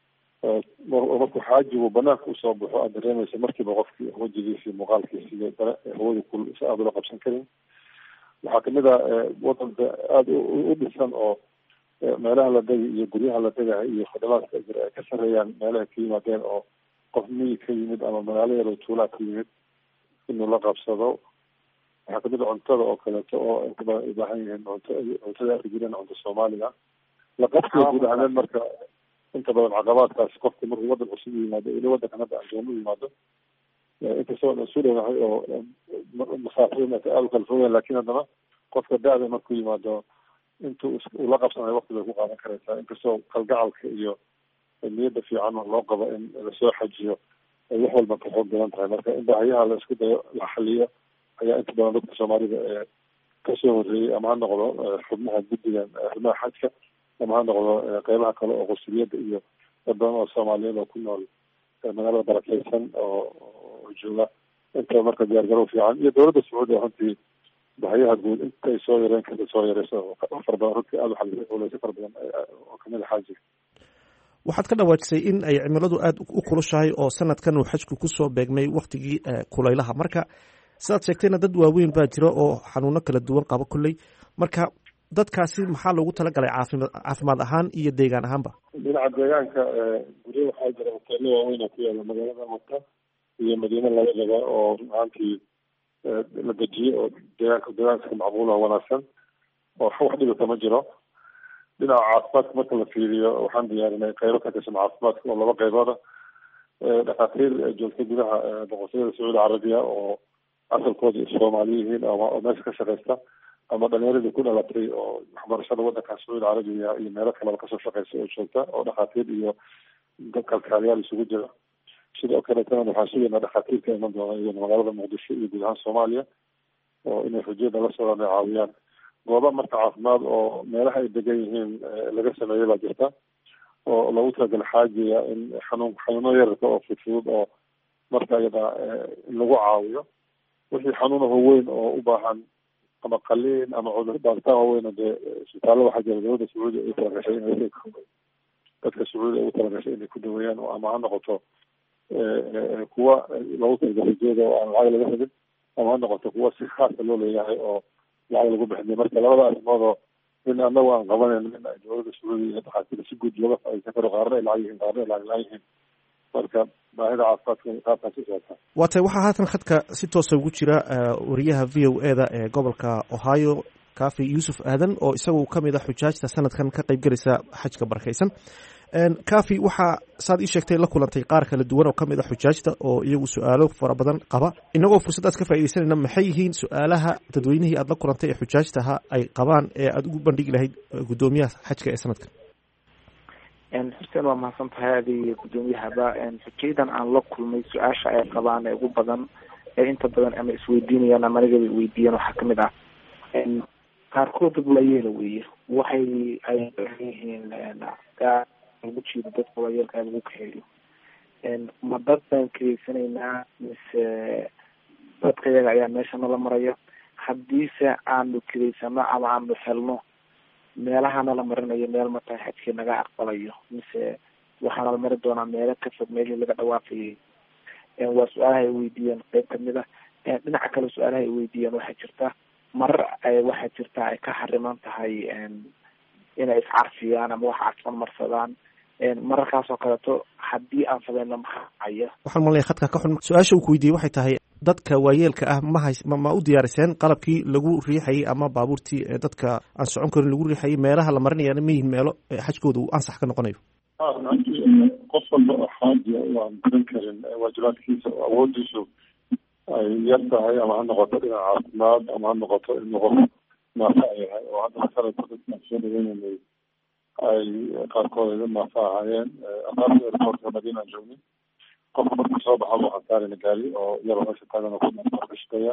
markuu xaajigu banaanka usoo baxo aad dareemaysa markiiba qofkii wajigiisa iyo muuqaalkiisa iyo hawada kulul si aada ula qabsan karin. waxaa kamid a wadanka aada u dhisan oo meelaha la degi iyo guryaha la degahay iyo khadamaadka jira ay ka sareeyaan meelaha ka yimaadeen, oo qof miyi ka yimid ama magaalo yar oo tuulaa ka yimid inuu la qabsado. waxaa kamid a cuntada oo kaleeto oo inta badan ay ubaahan yihiin cunto cuntada arki jireen cunto soomaaliga la qabsiga guud ahaaneed. marka inta badan caqabaadkaasi qofka markuu wadan cusub u yimaado ili wadankan hadda aan doon u yimaado inkastoo aan isu dhowahay oo masaafada aada u kala fogeen, laakiin haddana qofka da-da markuu yimaado intuu ula qabsanayo waqti bay ku qaadan karaysaa. inkastoo kalgacalka iyo niyadda fiican loo qabo in lasoo xajiyo ay wax walba ka xoog badan tahay. marka in baahiyaha la isku dayo la xaliyo ayaa inta badan dadka soomaalida ee kasoo horreeyey, ama ha noqdo xubnaha guddigan xubnaha xajka, ama ha noqdo qeybaha kale oo qusuliyadda iyo dad badan oo soomaaliyeed oo ku nool magaalada barakeysan oo jooga. inta marka diyaargarow fiican iyo dowladda sacuudiya runtii baahiyaha guud intay soo yareen kada soo yareyso far badan runtii aada uxalisay culeyso far badan oo kamid a xaajiga. waxaad ka dhawaajisay in ay cimiladu aada u kulushahay oo sanadkan uu xajku kusoo beegmay waktigii kulaylaha. marka sidaad sheegtayna dad waaweyn baa jira oo xanuuno kala duwan qabo kolley. marka dadkaasi maxaa loogu talagalay caafima caafimaad ahaan iyo deegaan ahaanba? dhinaca deegaanka guryo waxaa jira hoteelo waaweyn oo ku yaala magaalada maka iyo madiine labadaba oo run ahaantii la dejiyey oo deegaanka deegaanka macquul oo wanaagsan oo wax dhiba kama jiro. dhinaca caafimaadka marka la fiiriyo waxaan diyaarinay qeybo ka tirsan caafimaadka oo laba qeybooda. dhakhaatiir joogta gudaha boqortooyada sacuudi carabiya oo asalkooda soomaali yihiin oo meesha ka shaqeysta, ama dhalinyaradii ku dhalatay oo waxbarashada wadanka sacuudi carabiya iyo meelo kaleba kasoo shaqeysa oo joogta, oo dhakhaatiir iyo kalkaaliyaal isugu jira. sidoo kaleetana waxaan sugaynaa dhakhaatiirka iman doona iyagana magaalada muqdisho iyo guud ahaan soomaaliya oo inay xujiyada la socdaan ay caawiyaan. gooba marka caafimaad oo meelaha ay degan yihiin laga sameeyay baa jirta oo lagu talagala xaajiya in xanuun xanuuno yararka oo fudfudud oo marka iyada in lagu caawiyo. wixii xanuunaha weyn oo u baahan ama qaliin ama cudur baaritaan waaweyn dee isbitaalada waxaa jira dowladda sacuudiya ay talagashay inay dadka sacuudiya ay u talagashay inay ku daweeyaan, ama ha noqoto kuwa lagu talagala jeeda oo aan lacag laga rabin, ama ha noqoto kuwa si khaasa loo leeyahay oo lacag lagu bixinay. marka labada arrimood oo min anagu aan qabanayn min ay dowladda sacuudiya iyo dhakhaatiirta si guud looga faa'iideysan karo, qaarna ay lacag yihiin qaarna ay lacag la-aan yihiin. marka baahida caafimaadka qaabkaas u socota. waa tay waxaa haatan khadka si toosa ugu jira wariyaha v o e da ee gobolka ohio kaafi yuusuf aadan oo isagu kamid a xujaajta sanadkan ka qayb gelaysa xajka barakeysan. kaafi waxaa saad ii sheegtay la kulantay qaar kala duwan oo kamid a xujaajta oo iyagu su-aalo fara badan qaba. inagoo fursaddaas ka faaideysanayna maxay yihiin su-aalaha dadweynihii aad la kulantay ee xujaajtaha ay qabaan ee aada ugu bandhigi lahayd guddoomiyaha xajka ee sanadkan? xuseen waa mahadsan tahay adiga guddoomiyahaba. xujayadan aan la kulmay su-aasha ay qabaan ee ugu badan ee inta badan ama isweydiinayaan ama anigaba weydiiyaan waxaa kamid ah qaarkood dad waayeela weeye waxay ay yihiin lagu jiido dadka waayeelka lagu kaxeeyo. ma dad baan kareysanaynaa mise dadka iyaga ayaa meesha nala maraya? haddiise aanu kareysano ama aanu helno meelaha nala marinayo meel markaa xajkii naga aqbalayo, mise waxaa nala mari doonaa meelo ka fog meelihii laga dhawaaqayay? waa su-aalaha ay weydiiyeen qeyb kamid ah. dhinaca kale su-aalaha ay weydiiyeen waxaa jirta marar waxaa jirta ay ka xariman tahay inay iscarfiyaan ama wax carfan marsadaan. mararkaas oo kaleeto haddii aan sameyno maxaa haya? waxaan malnaya khadka ka xun. su-aasha uu ku weydiiyey waxay tahay dadka waayeelka ah ma hays ma u diyaariseen qalabkii lagu riixayay ama baabuurtii dadka aan socon karin lagu riixayay? meelaha la marinayana ma yihin meelo xajkooda uu ansax ka noqonayo? qof walba oo xaajiya oo aan garan karin waajibaadkiisa oo awoodiisu ay yar tahay ama ha noqoto dhinaca caafimaad ama ha noqoto in qof maafa ay yahay oo hadda sanadka dadkaan soo dhaweynanay ay qaarkood ay maafa ahaayeen aqaarta airportka madiina aan joognin qofka markuu soo baxa waxaan saarayna gaari oo yaro meesha taagana ku shaqeeya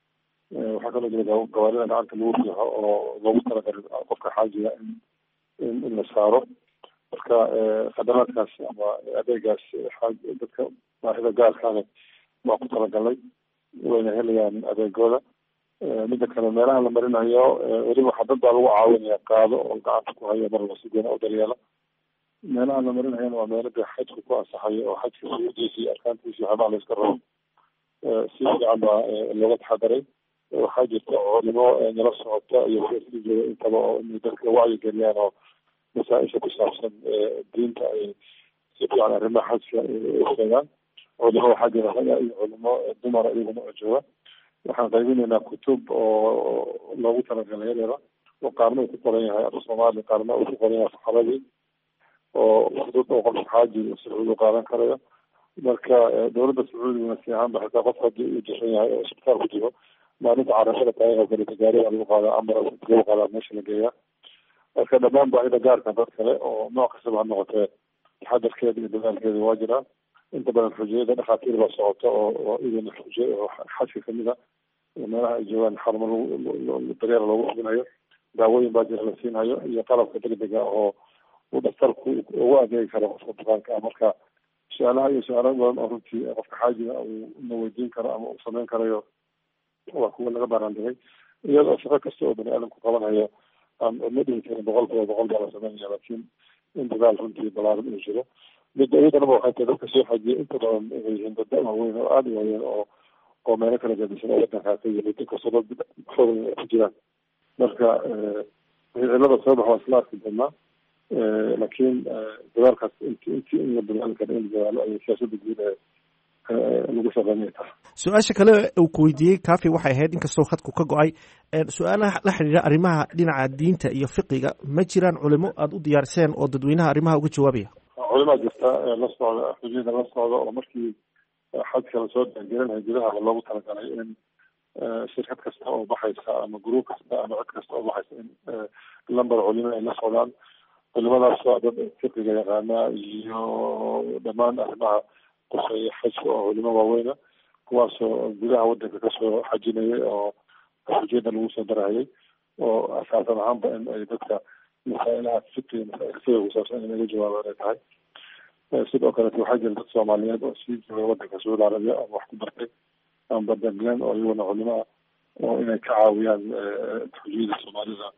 waxaa kaloo jira gawaarida gacanta lagu riixo oo loogu talagalay qofka xaajiga in in la saaro marka khadamaadkaas ama adeegaas dadka baahida gaarkaana waa ku talagalay wayna helayaan adeegooda midda kale meelaha la marinayo weliba waxaa dad baa lagu caawinaya qaado oo gacanta ku haya mar si goona u daryeela meelaha la marinayana waa meelo dee xajka ku ansaxayo oo xajka suudiisa iyo arkaantiisa waxyaabaha layska rabo si fiican baa looga taxadaray waxaa jirta culimo nala socota iyo sii jooga intaba oo inay dadka wacyi geliyaan oo masaaisha ku saabsan diinta ay si fiican arrimaha xajka u sheegaan culimo waxaa jira raga iyo culimo dumara iyaguna oo jooga waxaan qaybinaynaa kutub oo loogu talagalay yadeeda oo qaarna uu ku qoran yahay af soomaali qaarna uu ku qoran yahay saxaabadii oo fudud oo qofka xaaji sacuudi u qaadan karayo marka dowladda sacuudiguna si ahaanba xitaa qof haddii uu jiran yahay oo isbitaal ku jiro maalinta carashada taariikha galita gaariga lagu qaada ambulance lagu qaadaa meesha la geeyaa marka dhammaan baahida gaarka dad kale oo nooc kastaba ha noqotee taxadarkeeda iyo dadaalkeeda waa jiraa inta badan xujiyada dhakhaatiir baa socota oo oo idina xujiy oo xajka kamid a meelaha ay joogaan xarumo lagu daryeer loogu hubinayo daawooyin baa jira la siinhayo iyo qalabka degdega oo uu dhaktarku ugu adeegi karo qofka bukaanka ah marka su-aalaha iyo su-aalo badan oo runtii qofka xaajiga uu na weydiin karo ama uu samayn karayo waa kuwa laga baaraandigay iyadoo shaqo kasta oo bani aadamku qabanhayo aan ma dhihi karin boqolkiiba boqol baa la samaynaya laakiin in dadaal runtii balaaran uu jiro midda iyadanaba waxay tahay dadka soo xajiya inta badan inay yihiin dad waaweyn oo aada u waaweyn oo oo meelo kala gadisan oo wadankaa ka yimid inkastoo dad xoog ay ku jiraan marka cilada soo bax waa isla arki doonaa laakiin dadaalkaas int intii in la dadaali karo in la dadaalo ayay siyaasada guud ee lagu shaqeynaya tahay su-aasha kale uu ku weydiiyey kafi waxay ahayd inkastoo khadku ka go-ay su-aalaha la xidhiidha arrimaha dhinaca diinta iyo fiqiga ma jiraan culimo aada u diyaariseen oo dadweynaha arrimaha uga jawaabaya culimaa jirta la socda xujiyada la socda oo markii xajka lasoo daangelinaya gudaha loogu talagalay in shirkad kasta oo baxaysa ama gruub kasta ama cid kasta oo baxaysa in lamber culimo ay la socdaan culimadaas waa dad fiqiga yaqaana iyo dhammaan arrimaha quseeya xajka oo culimo waaweyna kuwaasoo gudaha wadanka kasoo xajinayay oo xujiyada lagu soo darahayay oo asaasan ahaanba in ay dadka masaa'ilaha fiqiga masaail fiqiga kusaabsan in laga jawaabo ay tahay sidoo kaleeto waxaa jira dad soomaaliyeed oo sii jooga wadanka sacuudi arabiya ama wax ku bartay ama badanglen oo iyaguna culimo ah oo inay ka caawiyaan xujiyada soomaalida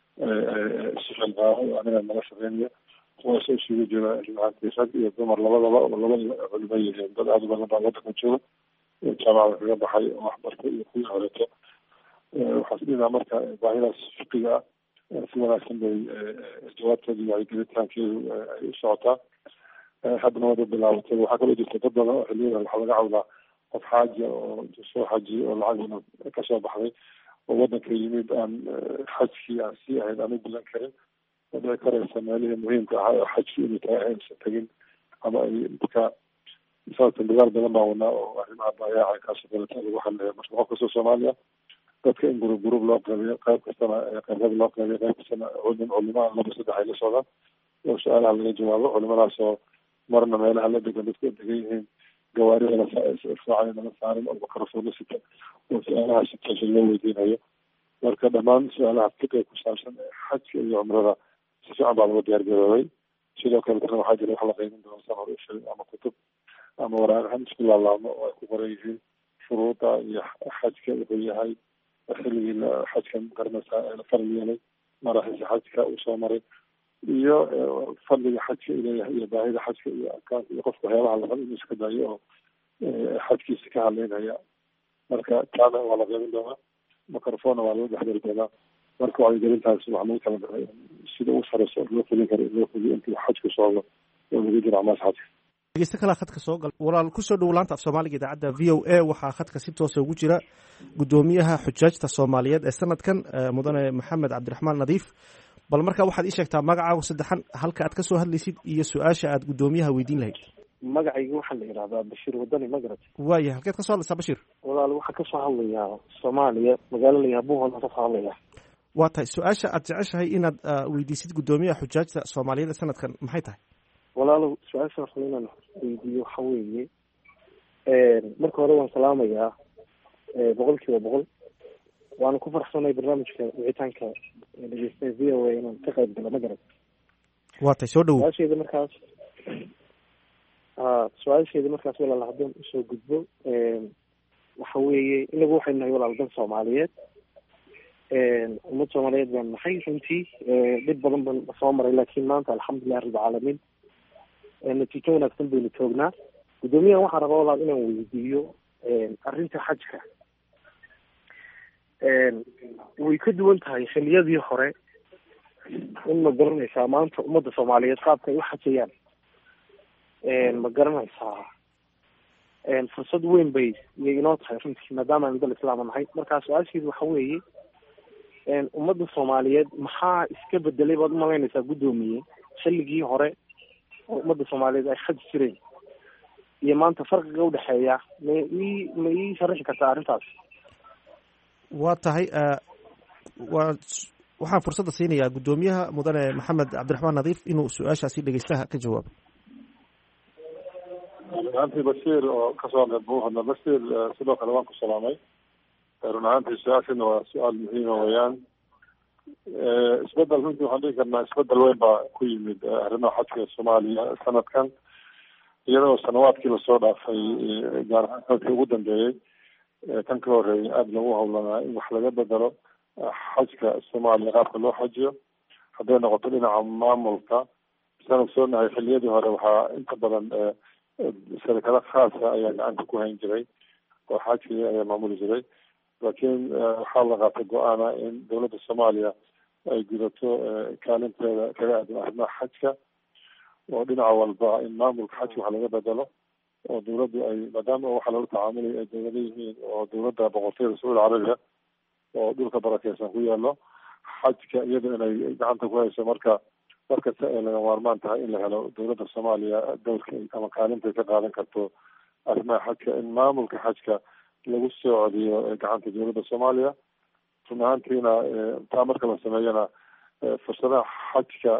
sixilqaao aniga naga shaqeynaya kuwaasoo isugu jira ruaantii rag iyo dumar labadaba oo labada culimo yihiin dad aada u badan baa wadanka jooga jaamacada kaga baxay oo waxbartay iyo kuwii horeeto waxaas dhihnaa marka baahidaas fiqiga ah si wanaagsan bay jawaabteedu iyo wacyigelitaankeedu ay u socotaa haddana wada bilaabatay waxaa kaloo jirta dad badan oo xiliyada waxaa laga cawdaa qof xaaji oo soo xajiye oo lacagna kasoo baxday oo wadanka yimid aan xajkii aan sii ahayn aan u gudan karin oo dhici karaysa meelihii muhiimka ahaa oo xajkii inay tahay aysan tegin ama ay dadka sababta dadaal badan baa wadnaa oo arrimaha baayaaca kaasoo kaleta lagu hadlaya marka qof kastoo soomaaliya dadka in gurub gurub loo qeybiyo qayb kastana qeybada loo qeybiyo qayb kastana culim culimaa laba saddex ay la socdaan oo su-aalaha laga jawaabo culimadaas oo marna meelaha la degan dadku degan yihiin gawaarida lasaacay nala saarin oo makarafoo la sita oo su-aalaha si toosa loo weydiinayo marka dhammaan su-aalaha fiqiga ku saabsan xajka iyo cumrada si fiican baa laga diyaar garoobay sidoo kaletana waxaa jira wax la qeybin doona san hore usheegay ama kutub ama waraaqahan isku laalaamo oo ay ku qoran yihiin shuruuda iyo xajka wuxuu yahay xilligii xajka garanaysa la faral yeelay maraxiisa xajka uu soo maray iyo fadliga xajka ileeyahay iyo baahida xajka iyo arkaanka iyo qofka waxyaabaha la rabo inuu iska daayo oo xajkiisa ka hadleynaya marka taana waa la qeybin doonaa microfonna waa laga dhexdari doonaa marka wacyigelintaas waxaa lagu talagalay sida ugu sareyso loo fulin karo in loo fuliyo intii xajku socdo oo lagu jiro acmaasha xajka dhegeysta kalaa khadka soo gal walaal kusoo dhow laanta af soomaaliga idaacadda v o a waxaa khadka si toosa ugu jira guddoomiyaha xujaajta soomaaliyeed ee sanadkan mudane maxamed cabdiraxmaan nadiif bal markaa waxaad ii sheegtaa magacaagu saddexan halka aad ka soo hadlaysid iyo su-aasha aad guddoomiyaha weydiin lahayd magacayga waxaa la yidhahdaa bashiir wadani magarat. waaya halkeed ka soo hadlaysaa bashiir? walaal waxaa kasoo hadlayaa soomaaliya, magaalo la yaabo hodan kasoo hadlaya. waa tahay su-aasha aad jeceshahay inaad weydiisid guddoomiyaha xujaajta soomaaliyeed ee sanadkan maxay tahay? walaalow su-aasha raba inaan weydiiyo waxa weeye marka hore waan salaamayaa boqol kiiba boqol, waana ku faraxsanay barnaamijka wicitaanka dhegeysta v o a inaan ka qayb galo magarat. waa tahay soo dhawo. su-aasheeda markaas ha su-aasheeda markaas walaal haddaan usoo gudbo waxa weeye inagu waxaynu nahay walaal dan soomaaliyeed, ummad soomaaliyeed baan nahay runtii dhib badan baan soo maray, laakiin maanta alxamdulilah rabbilcaalamiin natiijo wanaagsan baynu joognaa. guddoomiyahan waxaan rabaa walaal inaan weydiiyo arrinta xajka. way ka duwan tahay xiliyadii hore in ma garanaysaa maanta ummadda soomaaliyeed qaabka ay u xajayaan, ma garanaysaa fursad weyn bay iyay inoo tahay runtii maadaama aynu dal islaama nahay. markaa su-aasheedu waxa weeye ummadda soomaaliyeed maxaa iska bedelay baad umalaynaysaa guddoomiye xilligii hore oo ummadda soomaaliyeed ay xaji jireen iyo maanta farqiga udhexeeya ma ii ma ii sharaxi kartaa arrintaas? waa tahay waa waxaan fursadda siinayaa guddoomiyaha mudane maxamed cabdiraxmaan nadiif inuu su-aashaasi dhegeystaha ka jawaabo. runaaantii bashiir oo kasoo hadla bashiir sidoo kale waan ku salaamay. run ahaantii su-aashana waa su-aal muhiima weeyaan. isbedel runtii waxaan dhigi karnaa isbedel weyn baa ku yimid arrimaha xajka soomaaliya sanadkan, iyadoo sanawaadkii lasoo dhaafay gaar ahaan sanadkii ugu dambeeyey kan ka horeeyay aada lagu howlanaa in wax laga bedelo xajka soomaaliya qaabka loo xajiyo, hadday noqoto dhinaca maamulka. isaan ogsoonahay xiliyadii hore waxaa inta badan sharikado khaasa ayaa gacanta ku hayn jiray oo xajkii ayaa maamuli jiray, laakiin waxaa la qaatay go-aana in dowladda soomaaliya ay gudato kaalinteeda kaga aadin arrimaha xajka, oo dhinaca walba in maamulka xajka wax laga bedelo, oo dowladdu ay maadaama waxa lala tacaamulay ay dowlado yihiin oo dowladda boqortooyada sacuudi carabiga oo dhulka barakeysan ku yaalo, xajka iyada inay gacanta ku hayso. marka markasta ay laga maarmaan tahay in la helo dowladda soomaaliya dowlka ama kaalintay ka qaadan karto arrimaha xajka, in maamulka xajka lagu soo celiyo gacanta dowladda soomaaliya. run ahaantiina taa marka la sameeyana fursadaha xajka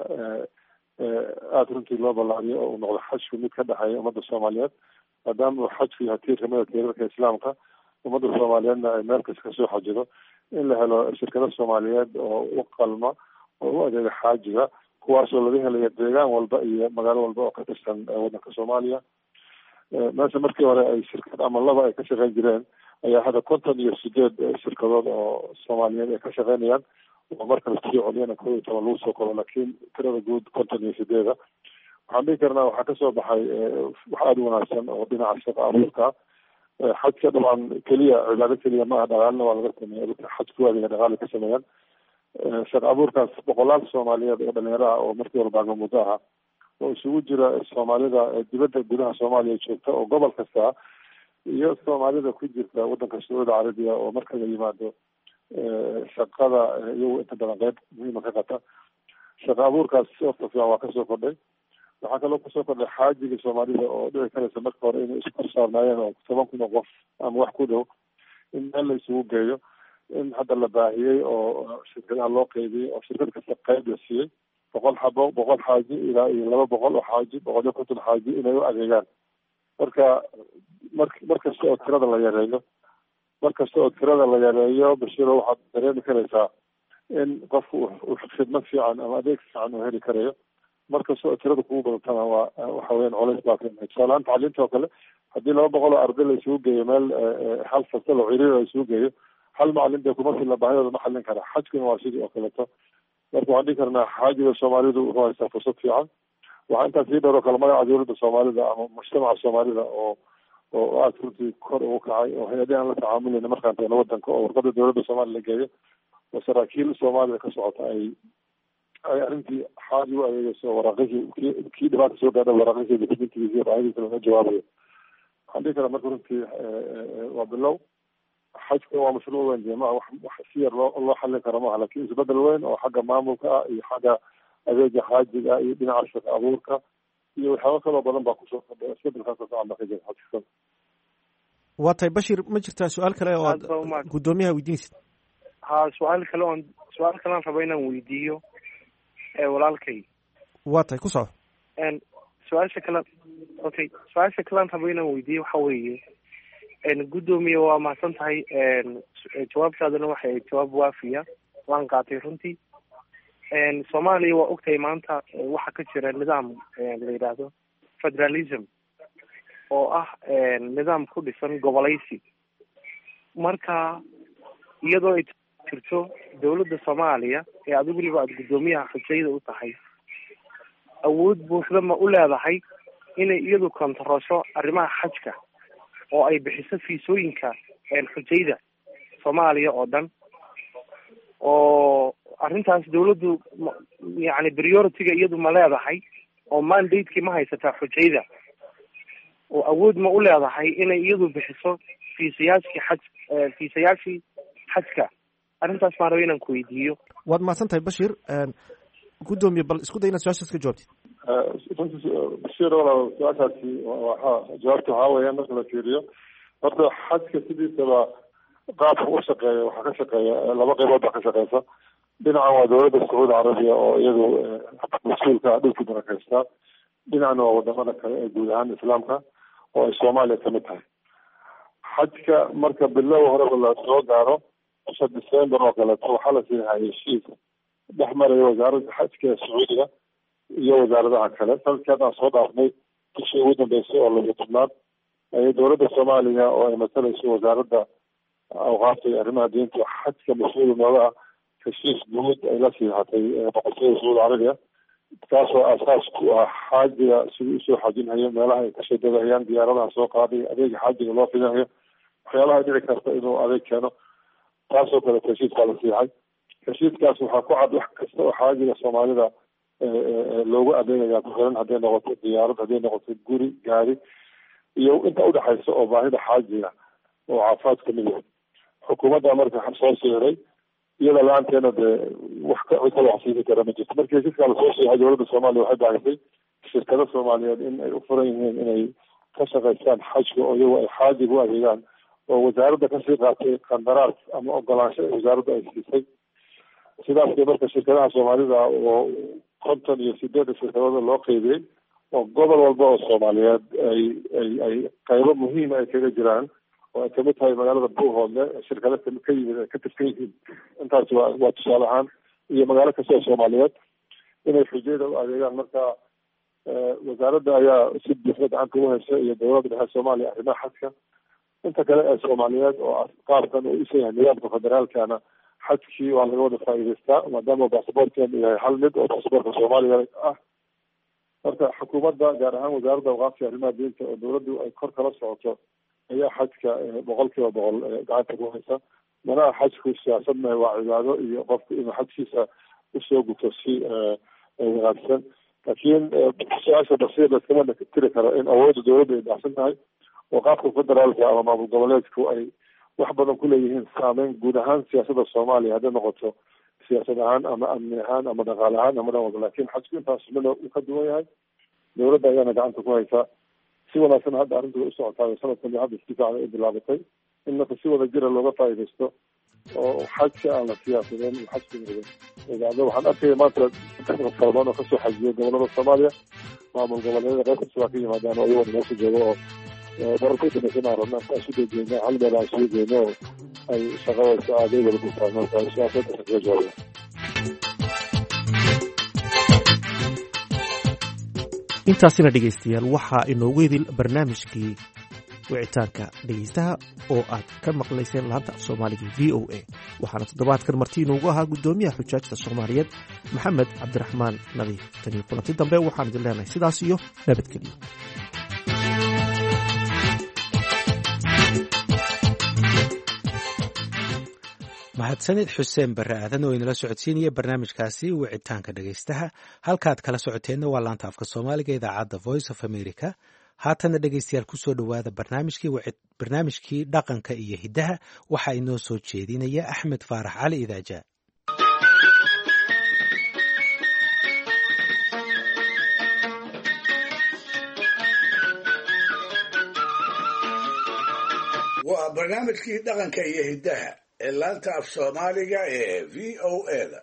aada runtii loo ballaariyo oo uu noqdo xajku mid ka dhexeeya ummadda soomaaliyeed, maadaama uu xajku yahay tiir kamida tiirarka islaamka. ummadda soomaaliyeedna ay meel kasta kasoo xajido, in la helo shirkado soomaaliyeed oo u qalma oo u adeega xaajiga, kuwaasoo laga helaya deegaan walba iyo magaalo walba oo ka tirsan waddanka soomaaliya. meesha markii hore ay shirkad ama laba ay ka shaqeyn jireen ayaa hadda konton iyo sideed shirkadood oo soomaaliyeed ay ka shaqeynayaan, oo marka lasii celiyana kow iyo toban lagu soo koro, laakiin tirada guud konton iyo sideeda. waxaan dhihi karnaa waxaa kasoo baxay wax aada u wanaagsan oo dhinaca shaqa abuurka. xajka dabcan keliya cibaado keliya maaha, dhaqaalina waa laga sameeya, dadka xajku adiga dhaqaali ka sameeyaan. shaqa abuurkaas boqolaal soomaaliyeed oo dhalinyaro ah oo markii hore baagamudo aha oo isugu jira soomaalida dibadda gudaha soomaaliya joogta oo gobol kasta iyo soomaalida ku jirta waddanka sacuudi carabiya oo marka la yimaado shaqada iyagu inta badan qeyb muhiima ka qata. shaqa abuurkaas orta fiican waa kasoo kordhay. waxaa kaloo kasoo kordhay xaajiga soomaalida oo dhici karaysa marka hore inay isku korsaarnaayeen oo toban kun oo qof ama wax ku dhow in meel la isugu geeyo, in hadda la baahiyey oo shirkadaha loo qeybiyey oo shirkad kasta qeyb la siiyey boqol xabo boqol xaaji ilaa iyo laba boqol oo xaaji boqol iyo konton xaaji inay u adeegaan. marka mar markasta oo tirada la yareeyo markasta oo tirada la yareeyo bashiro waxaad dareemi karaysaa in qofku uu khidmad fiican ama adeeg fiican uu heli karayo. markasta oo tirada kugu badatana waa waxa weeyaan culays baa ka imid. tusaalahaan tacliinta oo kale haddii laba boqol oo arday la isugu geeyo meel hal fasal oo ciriir la isugu geeyo, hal macalin dee kuma filla baahidooda ma xallin kara. xajkuna waa sidii oo kaleeto. marka waxaan dhihi karnaa xaajiga soomaalidu wuxuu haystaa fursad fiican. waxaa intaas sii dheer oo kale magaca dowladda soomaalida ama mujtamaca soomaalida oo oo aada runtii kor ugu kacay oo hay-adahi aan la tacaamulayna markaan tagno waddanka oo warqada dowladda soomaaliya la geeyo oo saraakiil soomaalida ka socota ay ay arrintii xaaji u adeegeyso waraaqihii ki kii dhibaata soo gaadha waraaqihii dokumentigiisi baahadiisa laga jawaabayo. waxaan dhihi karaa marka runtii waa bilow. xajka waa mashruuc weyn dee maa wax wax si yar loo loo xallin karo maaha, laakiin isbedel weyn oo xagga maamulka ah iyo xagga adeega xaajiga iyo dhinaca shaqa abuurka iyo waxyaaba kaloo badan baa kusoo kordhay isbedelkaas aan ka jira xajka. waa tahay Bashir, ma jirtaa su-aal kale oo aad guddoomiyaha weydiinaysid? ha su-aal kale oon su-aal kalean raba inaan weydiiyo walaalkay. waa tahay ku soco. su-aasha kale okay su-aasha kalean raba inaan weydiiyo waxa weeye guddoomiye waa mahadsan tahay, jawaabtaadana waxay ahayd jawaab waafiya, waan qaatay runtii. soomaaliya waa ogtahay maanta waxaa ka jira nidaam la yidhaahdo federalism oo ah nidaam ku dhisan gobolaysi. marka iyadoo ay jirto dawladda soomaaliya ee adigu weliba aada guddoomiyaha xujayda u tahay, awood buuxda ma u leedahay inay iyadu kontarosho arrimaha xajka oo ay bixiso fiisooyinka xujayda soomaaliya oo dhan? oo arrintaas dawladdu yani priority-ga iyadu ma leedahay oo mandate-kii ma haysataa xujayda oo awood ma u leedahay inay iyadu bixiso fiisayaashii xaj fiisayaashii xajka? arrintaas maan raba inaan ku weydiiyo. waad mahadsan tahay Bashir. guddoomiye bal isku day inaad su-aashaas ka jawaabtid. bashir walaal su-aashaasi waxaa jawaabta waxaa weeyaan marka la fiiriyo horta xajka sidiisaba qaabka u shaqeeya waxaa ka shaqeeya laba qaybood baa ka shaqeysa. dhinacan waa dawladda sacuudi carabiya oo iyadu mas-uulka ah dhulkii barakeysta, dhinacna waa wadamada kale ee guud ahaan islaamka oo ay soomaaliya kamid tahay. xajka marka bilow horeba la soo gaaro bisha december oo kaleeto waxaa la siinahay heshiis dhex maraya wasaaradda xajka ee sacuudiga iyo wasaaradaha kale. sanadkii aan soo dhaafnay bishii ugu dambeysay oo laba tobnaad ayay dawladda soomaaliya oo ay masalayso wasaaradda awqaafta iyo arrimaha diinta xajka mas-uul nooga ah heshiis guud ay la siihatay boqortooyada sacuudi carabiya, kaasoo aasaas ku ah xaajiga sidii usoo xajinhayo, meelaha ay ka shadadahayaan, diyaaradaha soo qaaday, adeega xaajiga loo fidinayo, waxyaalaha dhici karta inuu adeeg keeno. taasoo kaleeto heshiis baa la siixay. heshiiskaas waxaa ku cad wax kasta oo xaajiga soomaalida loogu adeegaya kuxiran, hadday noqoto diyaarad, hadday noqoto guri, gaari iyo inta udhexaysa oo baahida xaajiga oo caafimaad kamid yahay. xukuumadda marka soo siiray iyada la-aanteena dee wax ka kala waxsiini kara ma jirto. markii heshiiskaa lasoo siixay dawladda soomaaliya waxay baahisay shirkado soomaaliyeed in ay u furan yihiin inay ka shaqaystaan xajka oo iyagu ay xaajiga u adeegaan, oo wasaaradda kasii qaatay qandaraas ama ogolaansho ee wasaaradda ay siisay. sidaas bay marka shirkadaha soomaalida oo konton iyo sideed shirkadooda loo qeybiyey oo gobol walba oo soomaaliyeed ay ay ay qaybo muhiima ay kaga jiraan, oo ay kamid tahay magaalada buuhoodle shirkado ka yimid ay ka tirsan yihiin. intaas waa waa tusaale ahaan, iyo magaalo kasta oo soomaaliyeed inay xujayda u adeegaan. marka wasaaradda ayaa si buuxda gacanta ugu haysa iyo dawladda dhexe soomaaliya arrimaha xajka. inta kale ee soomaaliyeed oo qaabkan uu isayahay nidaamka federaalkana xajkii waa laga wada faa'iidaystaa maadaama baasaboorkeenu yahay hal mid oo baasaboorka soomaaliya ah. marka xukuumadda gaar ahaan wasaaradda awqaafta iyo arrimaha diinta oo dawladdu ay kor kala socoto ayaa xajka boqol kiiba boqol gacanta ku haysa. manaha xajku siyaasadna waa cibaado iyo qofku inuu xajkiisa usoo guto si wanaagsan. laakiin su-aasha basiir laskama tiri karo in awoodda dawladda ay dhacsan tahay oo qaabka federaalka ama maamul goboleedku ay wax badan ku leeyihiin saameyn guud ahaan siyaasadda soomaaliya hadday noqoto siyaasad ahaan ama amni ahaan ama dhaqaale ahaan ama dhan walba. laakiin xajku intaas midna uu ka duwan yahay, dawladda ayaana gacanta ku haysaa. si wanaagsan hadda arrintu way u socotaa, sanadkan hadda si fiican ay bilaabatay in marka si wada jira looga faa'iidaysto oo xajka aan la siyaasadeen iyo xajka ogaado. waxaan arkaya maanta farabadan oo kasoo xajiyay gobolada soomaaliya, maamul goboleedyada qayb kasta waa ka yimaadaan oo iyagoo meesha jooga oo bararkudameysanaa rabnaa kaa isu dejeyna hal meel aan isugu geyno oo ay shaqadaysa adeegada dultaan. marka siyaasada kaga jawaabaya. intaasina dhegaystayaal waxaa inoogu idil barnaamijkii wicitaanka dhegaystaha oo aad ka maqlayseen laanta af soomaaliga v o a. waxaana toddobaadkan marti inoogu ahaa guddoomiyaha xujaajta soomaaliyeed maxamed cabdiraxmaan nadiif. taniyo kulanti dambe waxaan idin leenahay sidaas iyo nabadgelyo. mahadsanid xuseen barre aadan oo inala socodsiinaya barnaamijkaasi wicitaanka dhegaystaha. halkaad kala socoteenna waa laanta afka soomaaliga idaacadda voice of america. haatana dhegaystayaal kusoo dhowaada barnaamijkii barnaamijkii dhaqanka iyo hiddaha waxaa inoo soo jeedinaya axmed faarax cali idaaja. waa barnaamijkii dhaqanka iyo hiddaha ee laanta af soomaaliga ee v o eda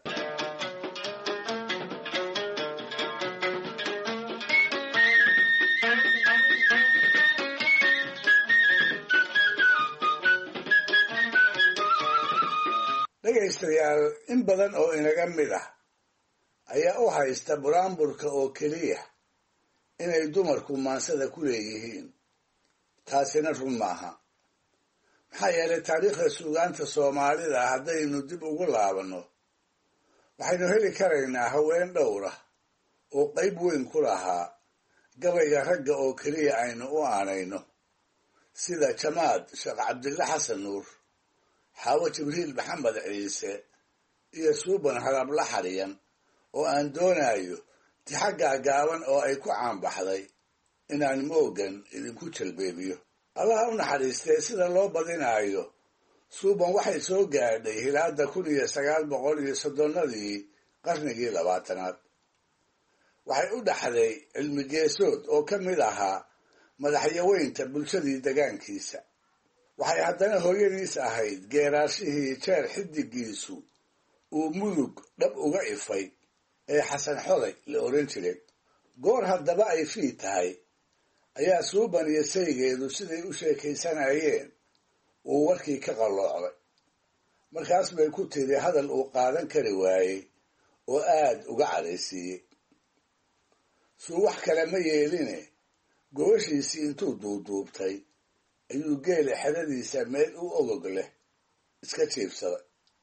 dhegaystayaal in badan oo inaga mid ah ayaa u haysta buraanburka oo keliya inay dumarku maansada ku leeyihiin taasina run maaha maxaa yeelay taariikhda suugaanta soomaalida haddaynu dib ugu laabanno waxaynu heli karaynaa haween dhowr ah oo qayb weyn ku lahaa gabayga ragga oo keliya aynu u aanayno sida jamaad sheekh cabdille xasan nuur xaawo jibriil maxamed ciise iyo suuban harabla xariyan oo aan doonayo tixaggaa gaaban oo ay ku caanbaxday inaan moogan idinku jalbeebiyo allaha u naxariistee sida loo badinaayo suuban waxay soo gaadhay hilaada kun iyo sagaal boqol iyo soddonnadii qarnigii labaatanaad waxay u dhaxday cilmi geesood oo ka mid ahaa madaxyaweynta bulshadii degaankiisa waxay haddana hooyadiis ahayd geeraashihii jeer xiddigiisu uu mudug dhab uga ifay ee xasan xoday la odhan jiray goor haddaba ay fii tahay ayaa suuban iyo saygeedu siday u sheekaysanayeen uu warkii ka qalloocday markaas bay ku tiri hadal uu qaadan kari waayey oo aad uga cadhaysiiyey suu wax kale ma yeeline gobashiisii intuu duuduubtay ayuu geela xedadiisa meel u ogog leh iska jiibsaday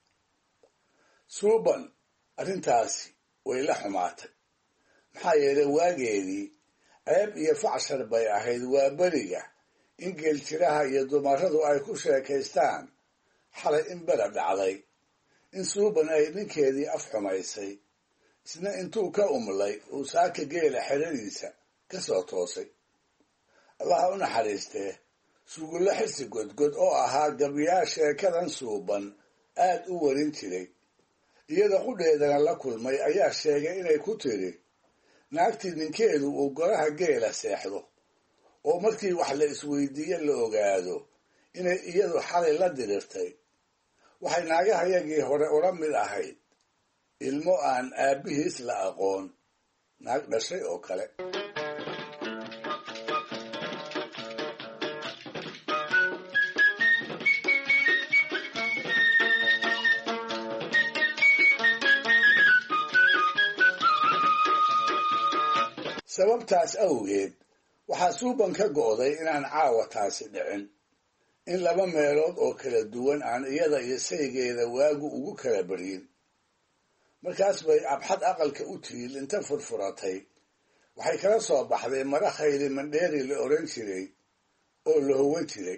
suuban arrintaasi way la xumaatay maxaa yeelay waageedii ceeb iyo facshar bay ahayd waa beriga in geeljiraha iyo dumarradu ay ku sheekaystaan xalay in bela dhacday in suuban ay ninkeedii af xumaysay isna intuu ka umlay uu saaka geela xedadiisa ka soo toosay allaha u naxariistee sugulla xirsi godgod oo ahaa gabyaa sheekadan suuban aad u warin jiray iyada qudheedana la kulmay ayaa sheegay inay ku tiri naagtii ninkeedu uu golaha geela seexdo oo markii wax la isweydiiye la ogaado inay iyadu xalay la dirirtay waxay naagahayagii hore ula mid ahayd ilmo aan aabbihiis la aqoon naag dhashay oo kale sababtaas awgeed waxaa suuban ka go'day inaan caawa taasi dhicin in laba meelood oo kala duwan aan iyada iyo saygeeda waagu ugu kala baryin markaas bay abxad aqalka u tiil inta furfuratay waxay kala soo baxday mara khayli mandheeri la odhan jiray oo la howan jiray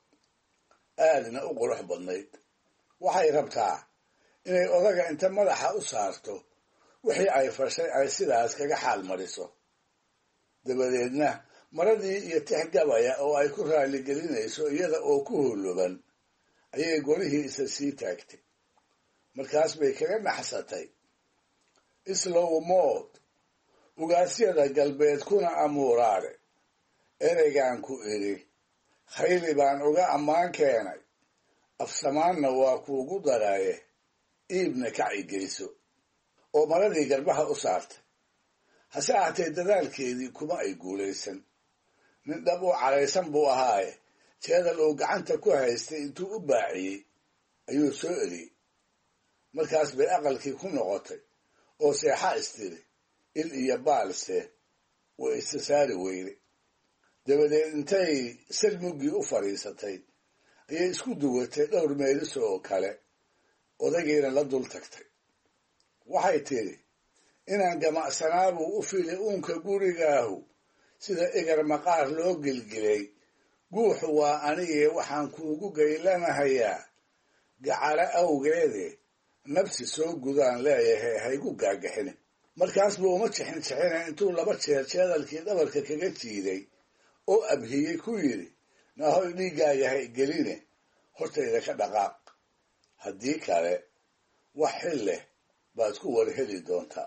aadna u qurux badnayd waxay rabtaa inay odaga inta madaxa u saarto wixii ay fashay ay sidaas kaga xaal mariso dabadeedna maradii iyo tix gabaya oo ay ku raaligelinayso iyada oo ku huluban ayay golihii isa sii taagtay markaas bay kaga naxsatay islow mood ugaasyada galbeed kuna amuuraare ereygaan ku idhi khayli baan uga ammaan keenay afsamaanna waa kuugu daraaye iibna kacigeyso oo maradii garbaha u saartay hase ahatee dadaalkeedii kuma ay guulaysan nin dhab u cadhaysan buu ahaaye jeedal uu gacanta ku haystay intuu u baaciyey ayuu soo eliyey markaas bay aqalkii ku noqotay oo seexa istiri il iyo baalse way isa saari weyday dabadeed intay salmuggii u fadhiisatay ayay isku duwatay dhowr meeliso oo kale odagiina la dul tagtay waxay tidhi inaan gamacsanaabuu u fili uunka gurigaahu sida egar maqaar loo gelgilay guuxu waa anigee waxaan kuugu gaylanahayaa gacalo awgeede nabsi soo gudaan leeyahay haygu gaagaxine markaas buu uma jixin jixina intuu laba jeer jeedalkii dhabarka kaga jiiday oo abhiyey ku yidhi nahoy dhiiggaaga hay geline hortayda ka dhaqaaq haddii kale wax xil leh baad ku war heli doontaa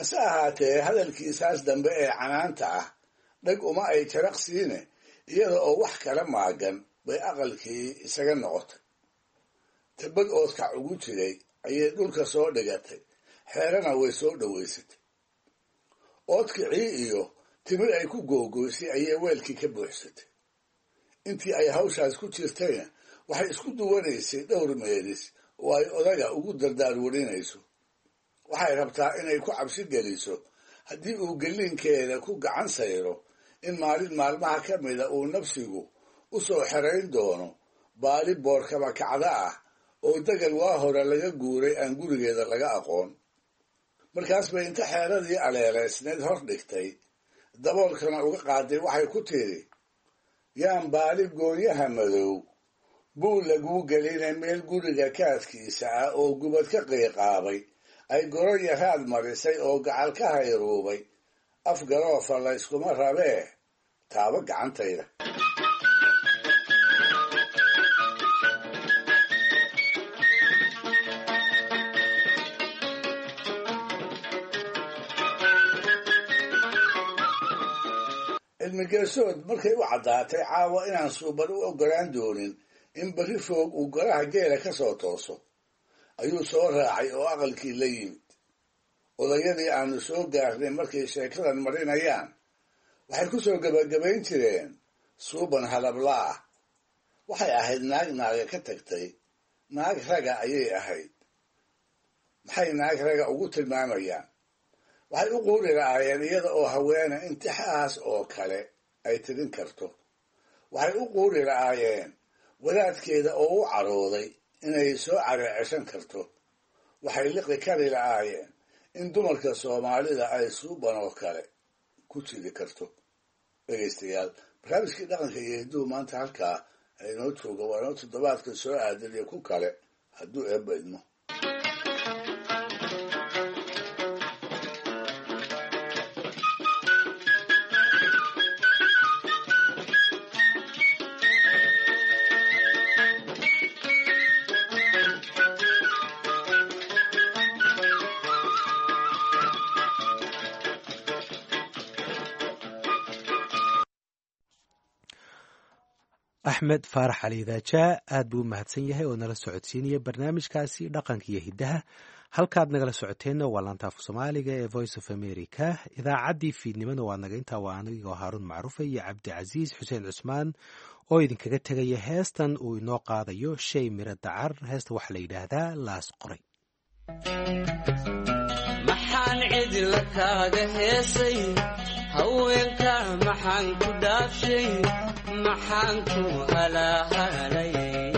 hase ahaatee hadalkiisaas dambe ee canaanta ah dhag uma ay jaraqsiine iyada oo wax kala maagan bay aqalkii isaga noqotay. tabad oodkac ugu jiray ayay dhulka soo dhigatay, xeerana way soo dhowaysatay. oodkicii iyo timir ay ku googoysay ayay weelkii ka buuxsatay. intii ay hawshaas ku jirtayna waxay isku duwanaysay dhowr meelis oo ay odaga ugu dardaarwarinayso. waxay rabtaa inay ku cabsi geliso haddii uu gelliinkeeda ku gacan sayro in maalin maalmaha ka mida uu nafsigu u soo xerayn doono baali boorkaba kacda ah oo degal waa hore laga guuray aan gurigeeda laga aqoon. markaas bay inta xeeradii aleeleysneed hor dhigtay, daboolkana uga qaaday, waxay ku tidhi, yaan baali goonyaha madow buu laguu gelinay meel guriga kaadkiisa ah oo gubad ka qiiqaabay ay goro yaraad marisay oo gacal ka hayruubay. af garoofa layskuma rabee taabo gacantayda. cilmigeesood markay u caddaatay caawa inaan suuban u ogolaan doonin in berri foog uu golaha geela ka soo tooso, ayuu soo raacay oo aqalkii la yimid. odayadii aanu soo gaarnay markay sheekadan marinayaan waxay ku soo gebagabayn jireen suuban halablaa. waxay ahayd naag naaga ka tagtay, naag raga ayay ahayd. maxay naag raga ugu tilmaamayaan? waxay u quuri lahaayeen iyada oo haweena intixaas oo kale ay tirin karto. waxay u quuri lahaayeen wadaadkeeda oo u carooday inay soo careeceshan karto. waxay liqi kari lahaayeen in dumarka soomaalida ay suuban oo kale ku jiri karto. dhegaystayaal, barnaamijkii dhaqanka iyo hidduu maanta halkaa inoo jooga waa inoo toddobaadkan soo aadan iyo ku kale hadduu eebba idmo. axmed faarax cali daajaa aad buu u mahadsan yahay oo nala socodsiinaya barnaamijkaasi dhaqanka iyo hiddaha. halkaad nagala socoteenna waa laantaafka soomaaliga ee voice of america. idaacaddii fiidnimada waa naga intaa, waa anigoo haaruun macruufa iyo cabdicasiis xuseen cusmaan oo idinkaga tegaya heestan uu inoo qaadayo shay miro dacar. heesta waxaa la yidhaahdaa laas qoray. maxaan cidla kaaga heesay haweenka, maxaan ku dhaafshay, maxaan ku halaahalay,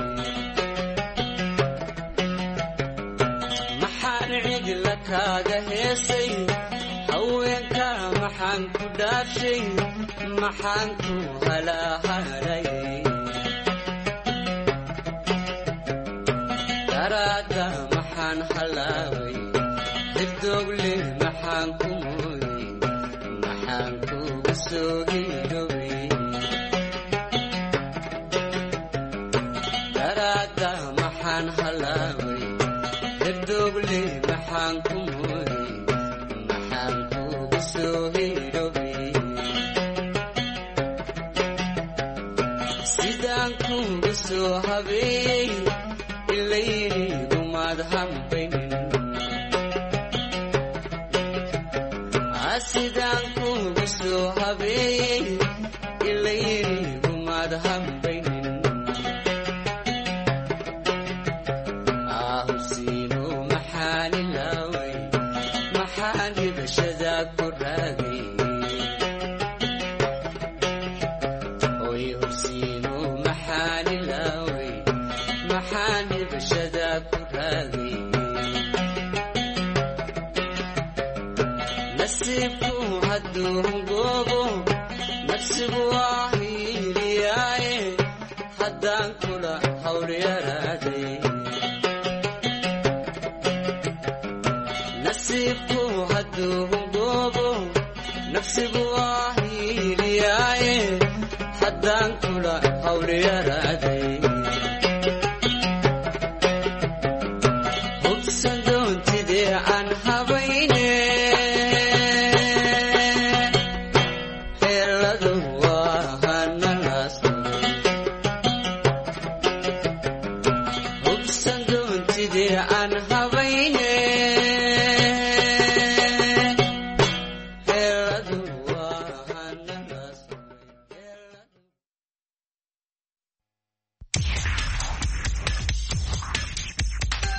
maxaan cidla kaaga heesay haweenka, maxaan ku dhaafshay, maxaan ku halaahalay, daraada maxaan halaaway, dibdoogle maxaan ku mooyey, maxaan kuga soo hiidhowey, daraada maxaan halaaway, dibdoogle maxaan ku mooyey, maxaan kuga soo hiidhowey, sidaan kuga soo habeeyey ilayni gumaad hambaynin, sidaan kuga soo habeeyey ilayni gumaad hambaynin, ahubsiimo maxaan ilaaway, maxaan hibashada ku raagay, oy hubsiimo maxaan ilaaway, maxaan hibashada ku raagay, nasiibku hadduu hungoobo nafsigu waa hiiliyaaye, haddaan kula hawl yaraaday, nasiibku hadduu hungoobo nafsigu waa hiiliyaaye, haddaan kula hawl yaraaday, hubsan doontidee aan habayne sidii aan